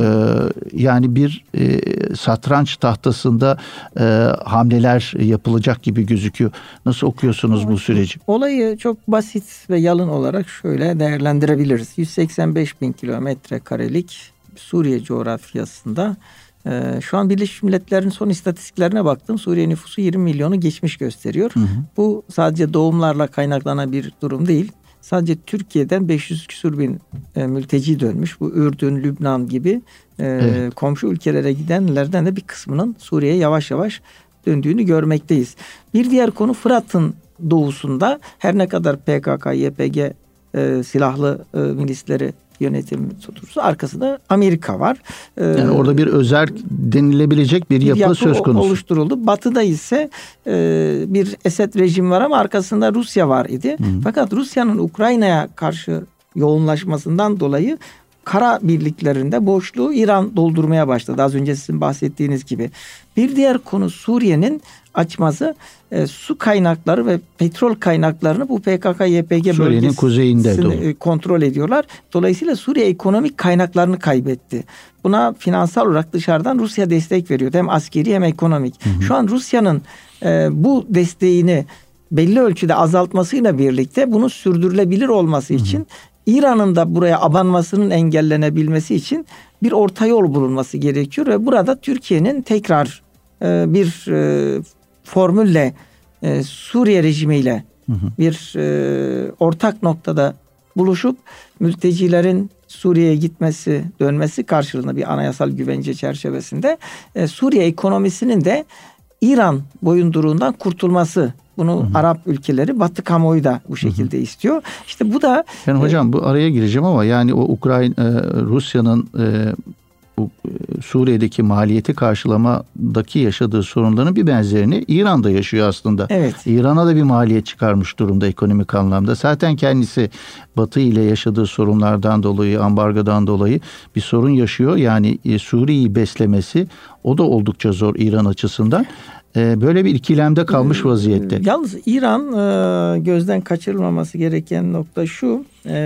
Speaker 1: Yani bir satranç tahtasında hamleler yapılacak gibi gözüküyor. Nasıl okuyorsunuz bu süreci?
Speaker 2: Olayı çok basit ve yalın olarak şöyle değerlendirebiliriz. 185 bin kilometre karelik Suriye coğrafyasında şu an Birleşmiş Milletler'in son istatistiklerine baktım. Suriye nüfusu 20 milyonu geçmiş gösteriyor. Hı hı. Bu sadece doğumlarla kaynaklanan bir durum değil. Sadece Türkiye'den 500 küsur bin mülteci dönmüş. Bu Ürdün, Lübnan gibi evet, komşu ülkelere gidenlerden de bir kısmının Suriye'ye yavaş yavaş döndüğünü görmekteyiz. Bir diğer konu Fırat'ın doğusunda her ne kadar PKK, YPG silahlı milisleri yönetim tutursa arkasında Amerika var.
Speaker 1: Yani orada bir özerk denilebilecek bir yapı söz konusu.
Speaker 2: Oluşturuldu. Batı'da ise bir Esed rejimi var ama arkasında Rusya var idi. Fakat Rusya'nın Ukrayna'ya karşı yoğunlaşmasından dolayı kara birliklerinde boşluğu İran doldurmaya başladı. Az önce sizin bahsettiğiniz gibi. Bir diğer konu Suriye'nin açması su kaynakları ve petrol kaynaklarını bu PKK-YPG
Speaker 1: Suriye'nin kuzeyinde
Speaker 2: kontrol ediyorlar. Dolayısıyla Suriye ekonomik kaynaklarını kaybetti. Buna finansal olarak dışarıdan Rusya destek veriyordu. Hem askeri hem ekonomik. Hı hı. Şu an Rusya'nın bu desteğini belli ölçüde azaltmasıyla birlikte bunun sürdürülebilir olması için İran'ın da buraya abanmasının engellenebilmesi için bir orta yol bulunması gerekiyor ve burada Türkiye'nin tekrar bir formülle Suriye rejimiyle bir ortak noktada buluşup mültecilerin Suriye'ye gitmesi, dönmesi karşılığında bir anayasal güvence çerçevesinde Suriye ekonomisinin de İran boyunduruğundan kurtulması. Bunu Arap ülkeleri, Batı kamuoyu da bu şekilde istiyor. İşte bu da...
Speaker 1: Yani hocam bu araya gireceğim ama yani o Rusya'nın Suriye'deki maliyeti karşılamadaki yaşadığı sorunların bir benzerini İran'da yaşıyor aslında.
Speaker 2: Evet.
Speaker 1: İran'a da bir maliyet çıkarmış durumda ekonomik anlamda. Zaten kendisi Batı ile yaşadığı sorunlardan dolayı, ambargodan dolayı bir sorun yaşıyor. Yani Suriye'yi beslemesi o da oldukça zor İran açısından. Böyle bir ikilemde kalmış vaziyette.
Speaker 2: Yalnız İran gözden kaçırılmaması gereken nokta şu.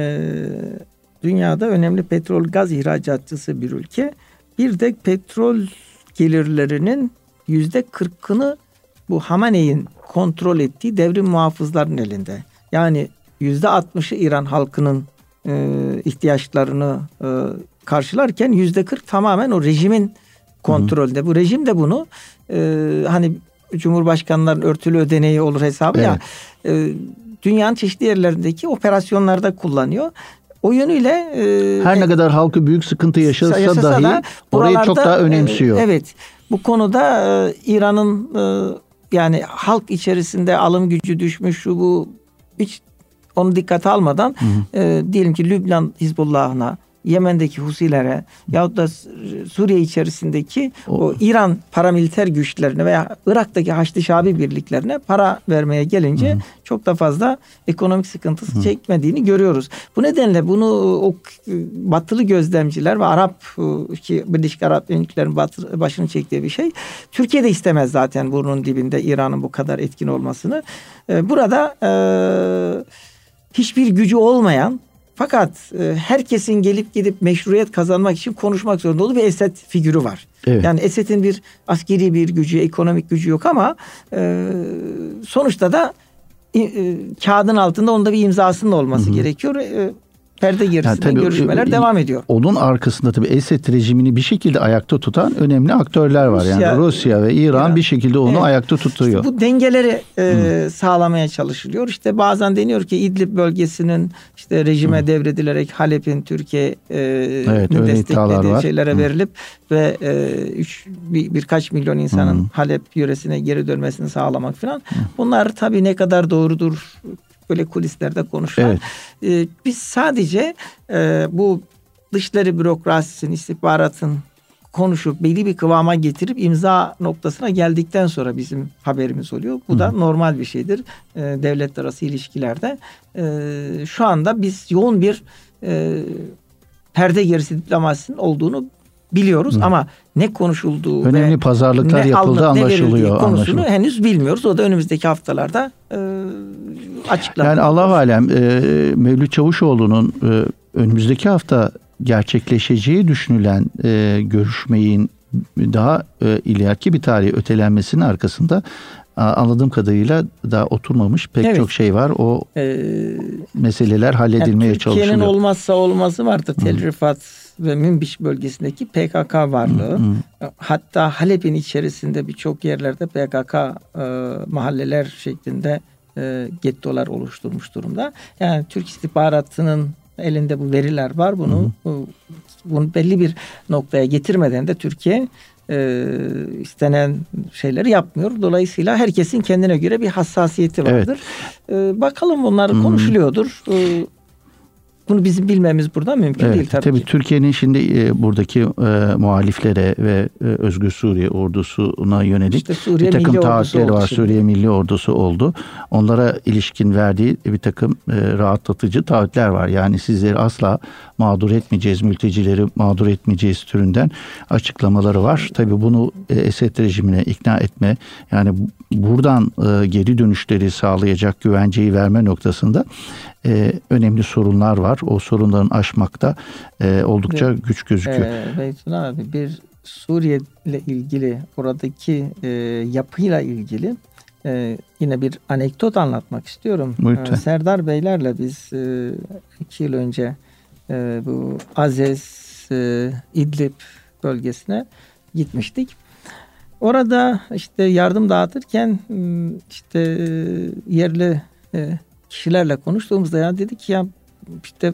Speaker 2: Dünyada önemli petrol gaz ihracatçısı bir ülke. Bir de petrol gelirlerinin %40'ını bu Hamene'in kontrol ettiği devrim muhafızların elinde. Yani %60'ı İran halkının ihtiyaçlarını karşılarken %40 tamamen o rejimin kontrolde. Bu rejim de bunu hani Cumhurbaşkanların örtülü ödeneği olur hesabı ya dünyanın çeşitli yerlerindeki operasyonlarda kullanıyor. O yönüyle
Speaker 1: her ne kadar halkı büyük sıkıntı yaşasa dahi orayı çok daha önemsiyor.
Speaker 2: Evet. Bu konuda İran'ın yani halk içerisinde alım gücü düşmüş bu hiç onu dikkate almadan diyelim ki Lübnan Hizbullah'ına, Yemen'deki Husilere yahut da Suriye içerisindeki o İran paramiliter güçlerine veya Irak'taki Haçlı Şabi birliklerine para vermeye gelince çok da fazla ekonomik sıkıntısı çekmediğini görüyoruz. Bu nedenle bunu o batılı gözlemciler ve Birleşik Arap Emirlikleri'nin başını çektiği bir şey. Türkiye de istemez zaten burnunun dibinde İran'ın bu kadar etkin olmasını. Burada hiçbir gücü olmayan fakat herkesin gelip gidip meşruiyet kazanmak için konuşmak zorunda olduğu bir Esed figürü var. Evet. Yani Esed'in bir askeri bir gücü, ekonomik gücü yok ama sonuçta da kağıdın altında onda bir imzasının olması gerekiyor. Perde gerisinde görüşmeler devam ediyor.
Speaker 1: Onun arkasında tabii Esed rejimini bir şekilde ayakta tutan önemli aktörler var. Yani Rusya ve İran bir şekilde onu ayakta tutuyor.
Speaker 2: İşte bu dengeleri sağlamaya çalışılıyor. İşte bazen deniyor ki İdlib bölgesinin işte rejime devredilerek Halep'in Türkiye'nin desteklediği şeylere verilip ve birkaç milyon insanın Halep yöresine geri dönmesini sağlamak falan. Bunlar tabii ne kadar doğrudur? Böyle kulislerde konuşulan. Evet. Biz sadece bu dışişleri bürokrasisinin, istihbaratın konuşup belli bir kıvama getirip imza noktasına geldikten sonra bizim haberimiz oluyor. Bu da normal bir şeydir devletler arası ilişkilerde. Şu anda biz yoğun bir perde gerisi diplomasinin olduğunu biliyoruz ama ne konuşulduğu
Speaker 1: önemli ve pazarlıklar yapıldığı anlaşılıyor.
Speaker 2: Konusunu henüz bilmiyoruz. O da önümüzdeki haftalarda açıklanacak.
Speaker 1: Yani Allah alem Mevlüt Çavuşoğlu'nun önümüzdeki hafta gerçekleşeceği düşünülen görüşmeyin daha ileriki bir tarihe ötelenmesinin arkasında anladığım kadarıyla daha oturmamış pek çok şey var. O meseleler halledilmeye çalışılıyor.
Speaker 2: Türkiye'nin olmazsa olmazı vardı. Tel Rifat ve Münbiş bölgesindeki PKK varlığı. Hatta Halep'in içerisinde birçok yerlerde PKK mahalleler şeklinde gettolar oluşturmuş durumda. Yani Türk istihbaratının elinde bu veriler var. Bunu belli bir noktaya getirmeden de Türkiye istenen şeyleri yapmıyor. Dolayısıyla herkesin kendine göre bir hassasiyeti vardır. Evet. Bakalım bunlar konuşuluyordur. Bunu bizim bilmemiz burada mümkün değil tabii ki.
Speaker 1: Türkiye'nin şimdi buradaki muhaliflere ve Özgür Suriye ordusuna yönelik bir takım taahhütleri var. Suriye Milli Ordusu oldu. Onlara ilişkin verdiği bir takım rahatlatıcı taahhütler var. Yani sizleri asla mağdur etmeyeceğiz, mültecileri mağdur etmeyeceğiz türünden açıklamaları var. Tabii bunu Esed rejimine ikna etme, yani buradan geri dönüşleri sağlayacak güvenceyi verme noktasında önemli sorunlar var. O sorunların aşmakta oldukça güç gözüküyor.
Speaker 2: Beytullah abi, bir Suriye ile ilgili, oradaki yapıyla ilgili yine bir anekdot anlatmak istiyorum. Serdar Beylerle biz 2 yıl önce bu Azez, İdlib bölgesine gitmiştik. Orada işte yardım dağıtırken işte yerli kişilerle konuştuğumuzda ya dedik ya işte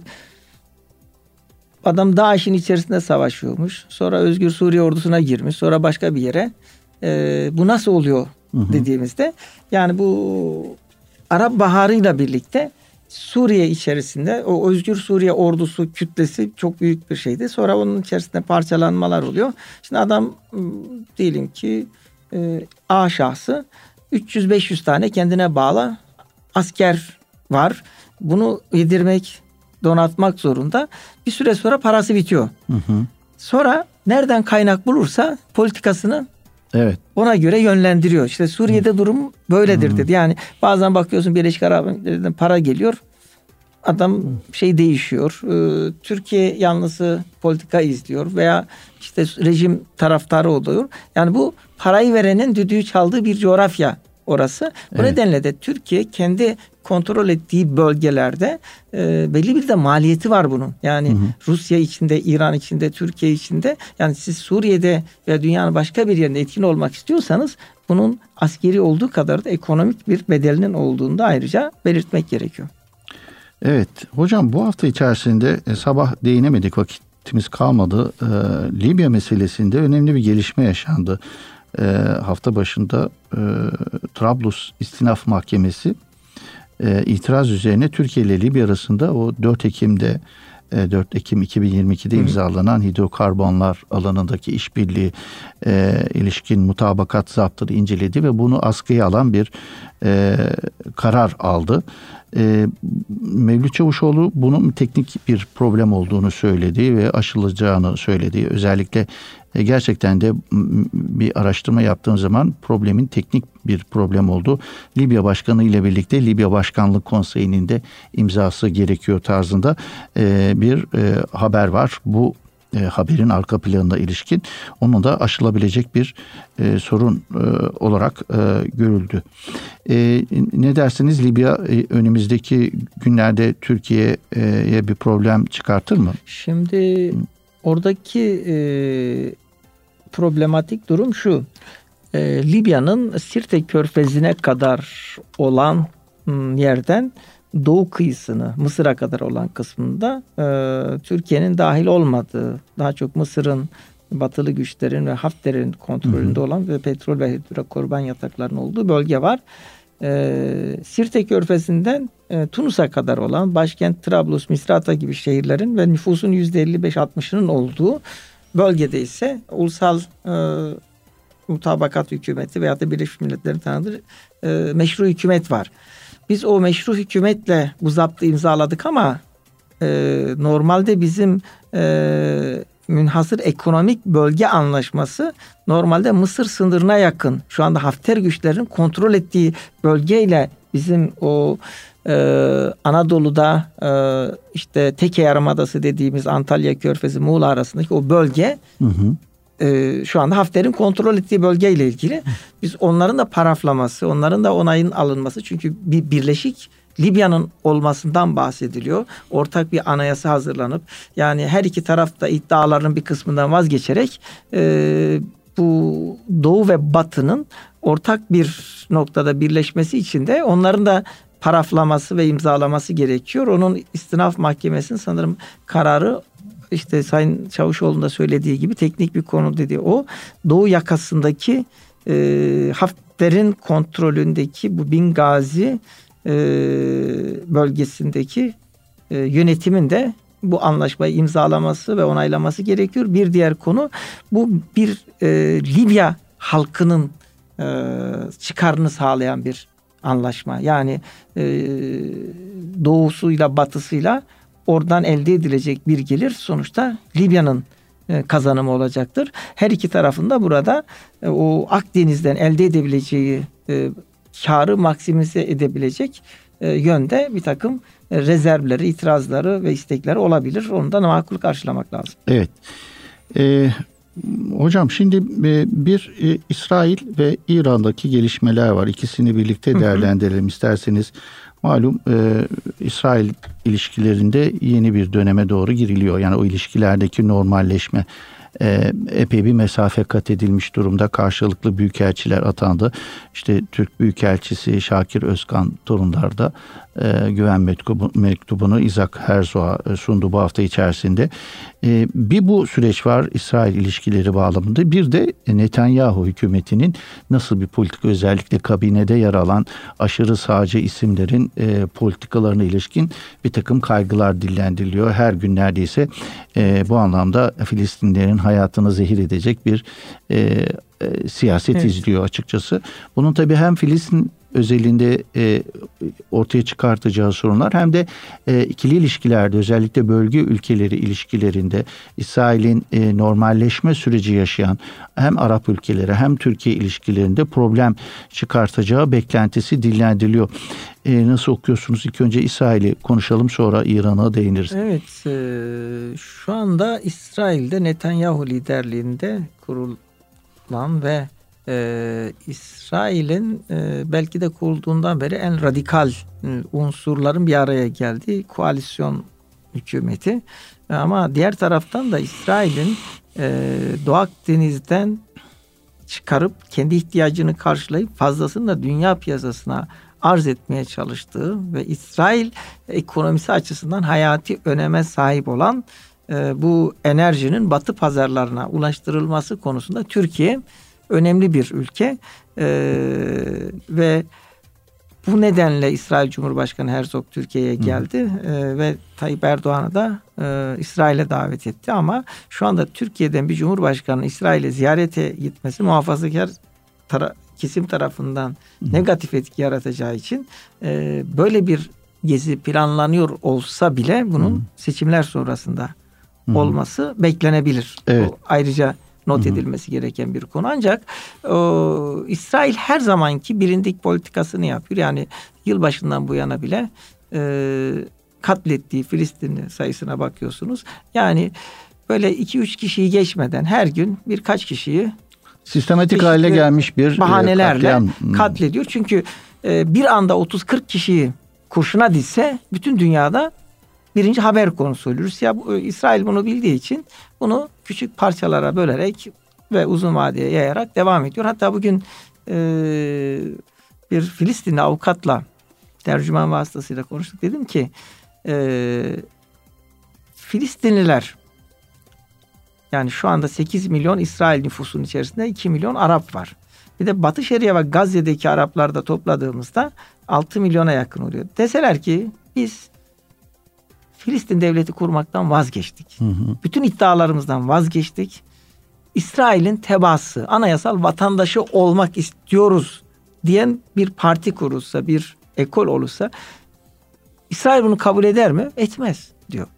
Speaker 2: adam DAEŞ'in içerisinde savaşıyormuş. Sonra Özgür Suriye ordusuna girmiş. Sonra başka bir yere. Bu nasıl oluyor dediğimizde, yani bu Arap Baharı'yla birlikte Suriye içerisinde o Özgür Suriye ordusu kütlesi çok büyük bir şeydi. Sonra onun içerisinde parçalanmalar oluyor. Şimdi adam diyelim ki A şahsı 300-500 tane kendine bağlı asker var. Bunu yedirmek, donatmak zorunda. Bir süre sonra parası bitiyor. Sonra nereden kaynak bulursa politikasını ona göre yönlendiriyor. İşte Suriye'de durum böyledir dedi. Yani bazen bakıyorsun Birleşik Arap Emirlikleri'nden para geliyor. Adam değişiyor. Türkiye yanlısı politika izliyor veya işte rejim taraftarı oluyor. Yani bu parayı verenin düdüğü çaldığı bir coğrafya orası. Bu nedenle de Türkiye kendi kontrol ettiği bölgelerde belli bir de maliyeti var bunun. Yani Rusya içinde, İran içinde, Türkiye içinde, yani siz Suriye'de veya dünyanın başka bir yerinde etkin olmak istiyorsanız bunun askeri olduğu kadar da ekonomik bir bedelinin olduğunu da ayrıca belirtmek gerekiyor.
Speaker 1: Evet hocam, bu hafta içerisinde sabah değinemedik, vakitimiz kalmadı. Libya meselesinde önemli bir gelişme yaşandı. Hafta başında Trablus İstinaf Mahkemesi itiraz üzerine Türkiye ile Libya arasında o 4 Ekim 2022'de imzalanan hidrokarbonlar alanındaki işbirliği ilişkin mutabakat zaptını inceledi ve bunu askıya alan bir karar aldı. Mevlüt Çavuşoğlu bunun teknik bir problem olduğunu söyledi ve aşılacağını söyledi. Özellikle gerçekten de bir araştırma yaptığım zaman problemin teknik bir problem olduğu, Libya Başkanı ile birlikte Libya Başkanlık Konseyi'nin de imzası gerekiyor tarzında bir haber var. Bu haberin arka planına ilişkin onun da aşılabilecek bir sorun olarak görüldü. Ne dersiniz, Libya önümüzdeki günlerde Türkiye'ye bir problem çıkartır mı?
Speaker 2: Şimdi oradaki problematik durum şu. Libya'nın Sirte Körfezi'ne kadar olan yerden doğu kıyısını, Mısır'a kadar olan kısmında Türkiye'nin dahil olmadığı, daha çok Mısır'ın, batılı güçlerin ve Hafter'in kontrolünde olan ve petrol ve hidrokorban yataklarının olduğu bölge var. Sirte Körfezi'nden Tunus'a kadar olan başkent Trablus, Misrata gibi şehirlerin ve nüfusun %55-60'ının olduğu bölgede ise ulusal mutabakat hükümeti veyahut da Birleşmiş Milletler'in tanıdığı meşru hükümet var. Biz o meşru hükümetle bu zaptı imzaladık ama normalde bizim münhasır ekonomik bölge anlaşması normalde Mısır sınırına yakın, şu anda Hafter güçlerinin kontrol ettiği bölgeyle bizim o Anadolu'da işte Teke Yarımadası dediğimiz Antalya Körfezi, Muğla arasındaki o bölge şu anda Hafter'in kontrol ettiği bölgeyle ilgili. Biz onların da paraflaması, onların da onayın alınması, çünkü bir birleşik Libya'nın olmasından bahsediliyor. Ortak bir anayasa hazırlanıp, yani her iki taraf da iddialarının bir kısmından vazgeçerek bu Doğu ve Batı'nın ortak bir noktada birleşmesi için de onların da paraflaması ve imzalaması gerekiyor. Onun istinaf mahkemesinin sanırım kararı, işte Sayın Çavuşoğlu'nun da söylediği gibi teknik bir konu dediği o. Doğu yakasındaki Hafter'in kontrolündeki bu Bingazi bölgesindeki yönetimin de bu anlaşmayı imzalaması ve onaylaması gerekiyor. Bir diğer konu, bu bir Libya halkının çıkarını sağlayan bir anlaşma. Yani doğusuyla batısıyla oradan elde edilecek bir gelir sonuçta Libya'nın kazanımı olacaktır. Her iki tarafında burada o Akdeniz'den elde edebileceği karı maksimize edebilecek yönde bir takım rezervleri, itirazları ve istekleri olabilir. Onu da makul karşılamak lazım.
Speaker 1: Evet. Hocam şimdi bir İsrail ve İran'daki gelişmeler var. İkisini birlikte değerlendirelim isterseniz. Malum İsrail ilişkilerinde yeni bir döneme doğru giriliyor. Yani o ilişkilerdeki normalleşme epey bir mesafe kat edilmiş durumda. Karşılıklı büyükelçiler atandı. İşte Türk Büyükelçisi Şakir Özkan Torunlar da güven mektubunu İshak Herzog'a sundu bu hafta içerisinde. Bir bu süreç var İsrail ilişkileri bağlamında. Bir de Netanyahu hükümetinin nasıl bir politika, özellikle kabinede yer alan aşırı sağcı isimlerin politikalarına ilişkin bir takım kaygılar dillendiriliyor. Her gün neredeyse bu anlamda Filistinlerin hayatını zehir edecek bir siyaset izliyor açıkçası. Bunun tabii hem Filistin özelinde ortaya çıkartacağı sorunlar, hem de ikili ilişkilerde, özellikle bölge ülkeleri ilişkilerinde İsrail'in normalleşme süreci yaşayan hem Arap ülkeleri hem Türkiye ilişkilerinde problem çıkartacağı beklentisi dillendiriliyor. Nasıl okuyorsunuz? İlk önce İsrail'i konuşalım, sonra İran'a değiniriz.
Speaker 2: Evet, şu anda İsrail'de Netanyahu liderliğinde kurulan ve İsrail'in belki de kurulduğundan beri en radikal unsurların bir araya geldiği koalisyon hükümeti. Ama diğer taraftan da İsrail'in Doğu Akdeniz'den çıkarıp kendi ihtiyacını karşılayıp fazlasını da dünya piyasasına arz etmeye çalıştığı ve İsrail ekonomisi açısından hayati öneme sahip olan bu enerjinin Batı pazarlarına ulaştırılması konusunda Türkiye önemli bir ülke ve bu nedenle İsrail Cumhurbaşkanı Herzog Türkiye'ye geldi ve Tayyip Erdoğan'ı da İsrail'e davet etti. Ama şu anda Türkiye'den bir Cumhurbaşkanı İsrail'e ziyarete gitmesi muhafazakar kesim tarafından negatif etki yaratacağı için böyle bir gezi planlanıyor olsa bile bunun seçimler sonrasında olması beklenebilir.
Speaker 1: Evet.
Speaker 2: O ayrıca not edilmesi gereken bir konu. Ancak İsrail her zamanki bilindik politikasını yapıyor. Yani yılbaşından bu yana bile katlettiği Filistinli sayısına bakıyorsunuz. Yani böyle 2-3 kişiyi geçmeden her gün birkaç kişiyi
Speaker 1: sistematik hale gelmiş bir
Speaker 2: bahanelerle katlediyor. Çünkü bir anda 30-40 kişiyi kurşuna dizse bütün dünyada birinci haber konusu oluyoruz. Ya İsrail bunu bildiği için bunu küçük parçalara bölerek ve uzun vadeye yayarak devam ediyor. Hatta bugün bir Filistinli avukatla tercüman vasıtasıyla konuştuk. Dedim ki Filistinliler, yani şu anda 8 milyon İsrail nüfusunun içerisinde 2 milyon Arap var. Bir de Batı Şeria ve Gazze'deki Arapları da topladığımızda 6 milyona yakın oluyor. Deseler ki biz Filistin devleti kurmaktan vazgeçtik. Bütün iddialarımızdan vazgeçtik. İsrail'in tebaası, anayasal vatandaşı olmak istiyoruz diyen bir parti kurulsa, bir ekol olursa İsrail bunu kabul eder mi? Etmez diyor.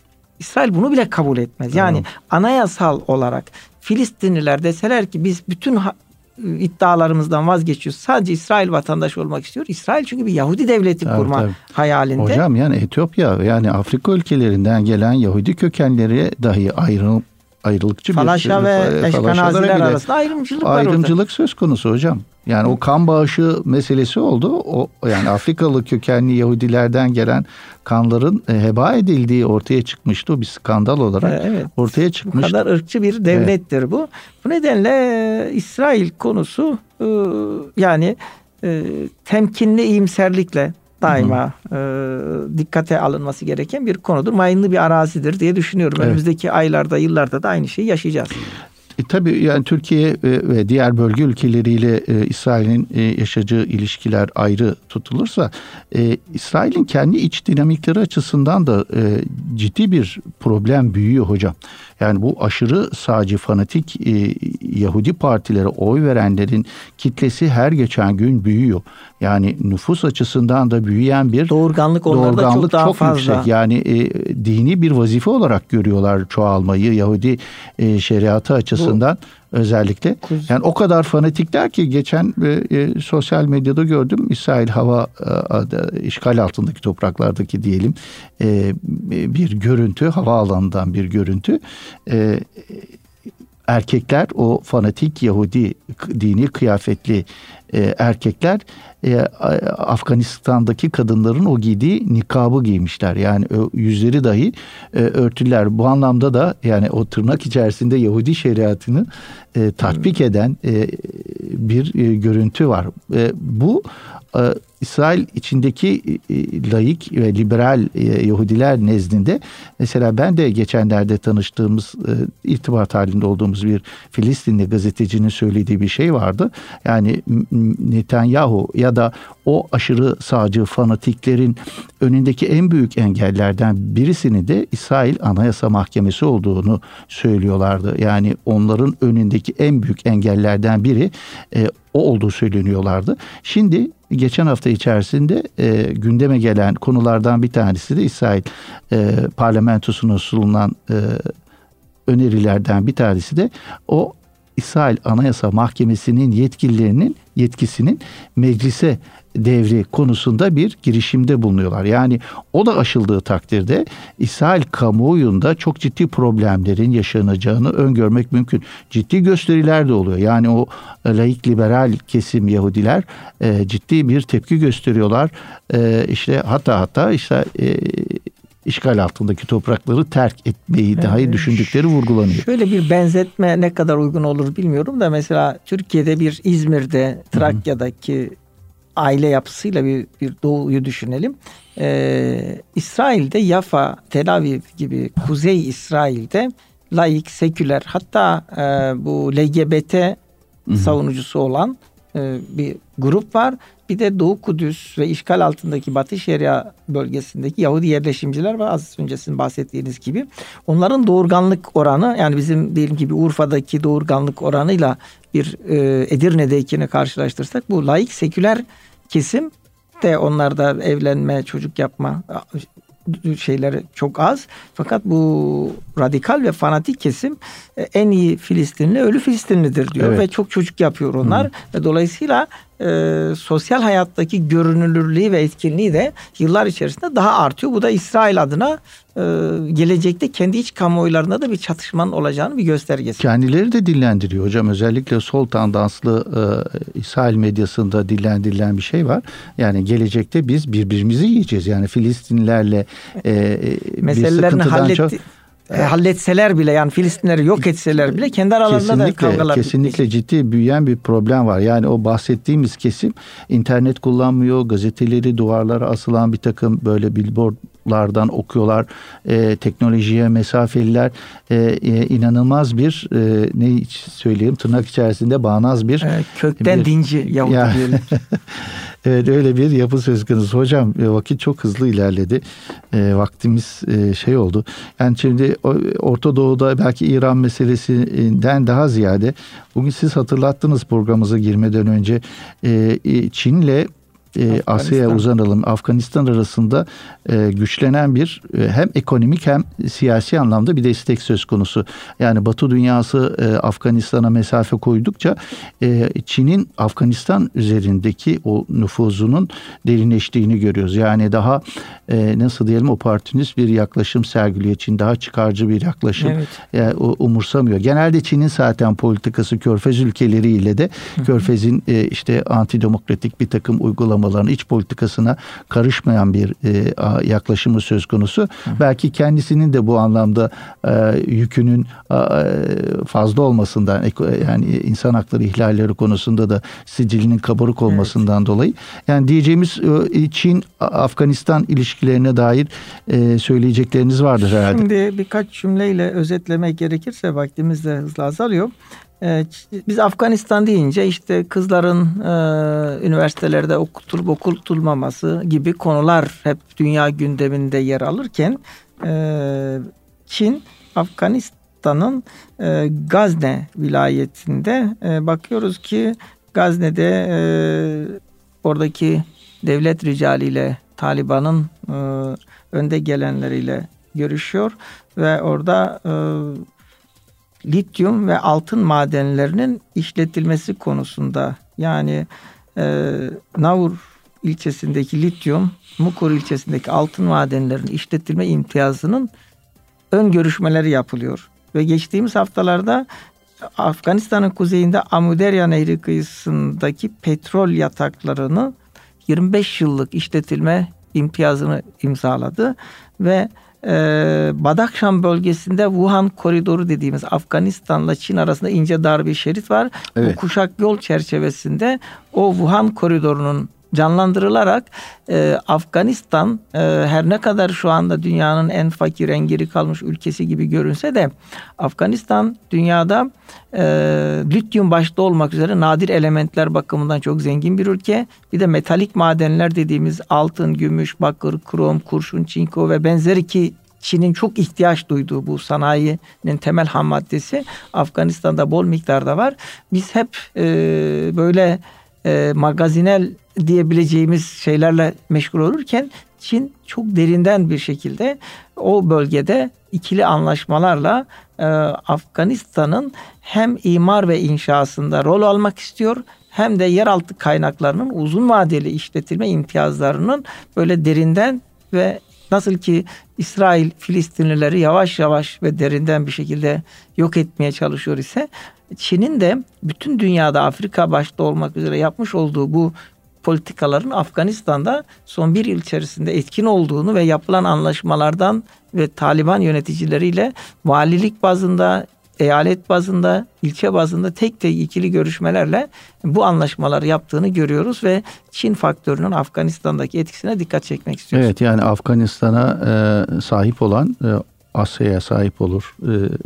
Speaker 2: İsrail bunu bile kabul etmez. Yani anayasal olarak Filistinliler deseler ki biz bütün iddialarımızdan vazgeçiyoruz. Sadece İsrail vatandaşı olmak istiyor. İsrail çünkü bir Yahudi devleti kurma hayalinde.
Speaker 1: Hocam yani Etiyopya yani Afrika ülkelerinden gelen Yahudi kökenleri dahi ayrılıkçı
Speaker 2: Falaşa ve Eşkenaziler arasında ayrımcılık var orada.
Speaker 1: Ayrımcılık söz konusu hocam. Yani o kan bağışı meselesi oldu. O yani Afrikalı kökenli Yahudilerden gelen kanların heba edildiği ortaya çıkmıştı. O bir skandal olarak ortaya çıkmıştı.
Speaker 2: Bu kadar ırkçı bir devlettir bu. Bu nedenle İsrail konusu yani temkinli iyimserlikle daima dikkate alınması gereken bir konudur. Mayınlı bir arazidir diye düşünüyorum. Önümüzdeki aylarda, yıllarda da aynı şeyi yaşayacağız.
Speaker 1: Tabii yani Türkiye ve diğer bölge ülkeleriyle İsrail'in yaşayacağı ilişkiler ayrı tutulursa İsrail'in kendi iç dinamikleri açısından da ciddi bir problem büyüyor hocam. Yani bu aşırı sağcı fanatik Yahudi partilere oy verenlerin kitlesi her geçen gün büyüyor. Yani nüfus açısından da büyüyen bir
Speaker 2: doğurganlık çok daha
Speaker 1: çok
Speaker 2: fazla.
Speaker 1: Yüksek. Yani dini bir vazife olarak görüyorlar çoğalmayı Yahudi şeriatı açısından özellikle. Yani o kadar fanatikler ki geçen sosyal medyada gördüm. İsrail hava işgal altındaki topraklardaki diyelim bir görüntü, havaalanından bir görüntü. Erkekler o fanatik Yahudi dini kıyafetli erkekler Afganistan'daki kadınların o giydiği nikabı giymişler. Yani yüzleri dahi örtüler. Bu anlamda da yani o tırnak içerisinde Yahudi şeriatını tatbik eden bir görüntü var. Bu İsrail içindeki laik ve liberal Yahudiler nezdinde mesela ben de geçenlerde tanıştığımız irtibat halinde olduğumuz bir Filistinli gazetecinin söylediği bir şey vardı. Yani Netanyahu ya da o aşırı sağcı fanatiklerin önündeki en büyük engellerden birisini de İsrail Anayasa Mahkemesi olduğunu söylüyorlardı. Yani onların önündeki en büyük engellerden biri o olduğu söyleniyorlardı. Şimdi geçen hafta içerisinde gündeme gelen konulardan bir tanesi de İsrail parlamentosuna sunulan önerilerden bir tanesi de o İsrail Anayasa Mahkemesi'nin yetkisinin meclise devri konusunda bir girişimde bulunuyorlar. Yani o da aşıldığı takdirde İsrail kamuoyunda çok ciddi problemlerin yaşanacağını öngörmek mümkün. Ciddi gösteriler de oluyor. Yani o laik liberal kesim Yahudiler ciddi bir tepki gösteriyorlar. İşte hatta işgal altındaki toprakları terk etmeyi dahi düşündükleri vurgulanıyor.
Speaker 2: Şöyle bir benzetme ne kadar uygun olur bilmiyorum da mesela Türkiye'de bir İzmir'de Trakya'daki aile yapısıyla bir doğuyu düşünelim. İsrail'de Yafa, Tel Aviv gibi Kuzey İsrail'de laik, seküler hatta bu LGBT savunucusu olan bir grup var. Bir de Doğu Kudüs ve işgal altındaki Batı Şeria bölgesindeki Yahudi yerleşimciler var. Az önce sizin bahsettiğiniz gibi. Onların doğurganlık oranı yani bizim diyelim ki bir Urfa'daki doğurganlık oranıyla bir Edirne'dekini karşılaştırsak bu laik seküler kesim de onlarda evlenme, çocuk yapma şeyleri çok az. Fakat bu radikal ve fanatik kesim en iyi Filistinli ölü Filistinlidir diyor ve çok çocuk yapıyor onlar. Ve dolayısıyla sosyal hayattaki görünürlüğü ve etkinliği de yıllar içerisinde daha artıyor. Bu da İsrail adına gelecekte kendi iç kamuoylarında da bir çatışmanın olacağını bir göstergesi.
Speaker 1: Kendileri de dillendiriyor hocam. Özellikle sol tandanslı İsrail medyasında dillendirilen bir şey var. Yani gelecekte biz birbirimizi yiyeceğiz. Yani Filistinlerle
Speaker 2: meselelerini halletseler bile yani Filistinleri yok etseler bile kendi aralarında da kavgalar.
Speaker 1: Kesinlikle ciddi büyüyen bir problem var. Yani o bahsettiğimiz kesim internet kullanmıyor. Gazeteleri duvarlara asılan bir takım böyle billboardlardan okuyorlar. Teknolojiye mesafeliler. İnanılmaz bir ne söyleyeyim tırnak içerisinde bağnaz bir
Speaker 2: kökten dinci Yahudi diyelim.
Speaker 1: Evet öyle bir yapı söz konusu. Hocam vakit çok hızlı ilerledi. Vaktimiz şey oldu. Yani şimdi Orta Doğu'da belki İran meselesinden daha ziyade bugün siz hatırlattınız programımıza girmeden önce Çin'le Asya'ya uzanalım. Afganistan arasında güçlenen bir hem ekonomik hem siyasi anlamda bir destek söz konusu. Yani Batı dünyası Afganistan'a mesafe koydukça Çin'in Afganistan üzerindeki o nüfuzunun derinleştiğini görüyoruz. Yani daha nasıl diyelim, oportunist bir yaklaşım sergiliyor Çin. Daha çıkarcı bir yaklaşım umursamıyor. Genelde Çin'in zaten politikası Körfez ülkeleriyle de Körfez'in işte antidemokratik bir takım uygulamalarını, iç politikasına karışmayan bir yaklaşımı söz konusu. Belki kendisinin de bu anlamda yükünün fazla olmasından, yani insan hakları ihlalleri konusunda da sicilinin kabarık olmasından dolayı. Yani diyeceğimiz Çin-Afganistan ilişkilerine dair söyleyecekleriniz vardır herhalde.
Speaker 2: Şimdi birkaç cümleyle özetlemek gerekirse, vaktimiz de hızla azalıyor. Biz Afganistan deyince işte kızların üniversitelerde okutulup okutulmaması gibi konular hep dünya gündeminde yer alırken Çin, Afganistan'ın Gazne vilayetinde bakıyoruz ki Gazne'de oradaki devlet ricaliyle, Taliban'ın önde gelenleriyle görüşüyor ve orada lityum ve altın madenlerinin işletilmesi konusunda, yani Navur ilçesindeki lityum, Mukur ilçesindeki altın madenlerinin işletilme imtiyazının ön görüşmeleri yapılıyor. Ve geçtiğimiz haftalarda Afganistan'ın kuzeyinde Amudarya Nehri kıyısındaki petrol yataklarını 25 yıllık işletilme imtiyazını imzaladı ve Badakhşan bölgesinde Wuhan koridoru dediğimiz Afganistan'la Çin arasında ince dar bir şerit var. Evet. Bu kuşak yol çerçevesinde o Wuhan koridorunun canlandırılarak Afganistan her ne kadar şu anda dünyanın en fakir, en geri kalmış ülkesi gibi görünse de Afganistan dünyada lityum başta olmak üzere nadir elementler bakımından çok zengin bir ülke. Bir de metalik madenler dediğimiz altın, gümüş, bakır, krom, kurşun, çinko ve benzeri ki Çin'in çok ihtiyaç duyduğu bu sanayinin temel ham maddesi Afganistan'da bol miktarda var. Biz hep böyle magazinel diyebileceğimiz şeylerle meşgul olurken Çin çok derinden bir şekilde o bölgede ikili anlaşmalarla Afganistan'ın hem imar ve inşasında rol almak istiyor, hem de yeraltı kaynaklarının uzun vadeli işletilme imtiyazlarının böyle derinden ve nasıl ki İsrail Filistinlileri yavaş yavaş ve derinden bir şekilde yok etmeye çalışıyor ise Çin'in de bütün dünyada Afrika başta olmak üzere yapmış olduğu bu politikaların Afganistan'da son bir yıl içerisinde etkin olduğunu ve yapılan anlaşmalardan ve Taliban yöneticileriyle valilik bazında, eyalet bazında, ilçe bazında tek tek ikili görüşmelerle bu anlaşmaları yaptığını görüyoruz ve Çin faktörünün Afganistan'daki etkisine dikkat çekmek istiyoruz.
Speaker 1: Evet, yani Afganistan'a sahip olan Asya'ya sahip olur.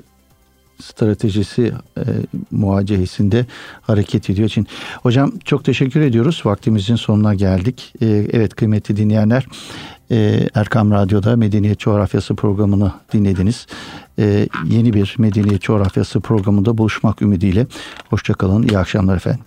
Speaker 1: Stratejisi muhacehesinde hareket ediyor Çin. Hocam çok teşekkür ediyoruz. Vaktimizin sonuna geldik. Evet kıymetli dinleyenler, Erkam Radyo'da Medeniyet Coğrafyası programını dinlediniz. Yeni bir Medeniyet Coğrafyası programında buluşmak ümidiyle. Hoşça kalın. İyi akşamlar efendim.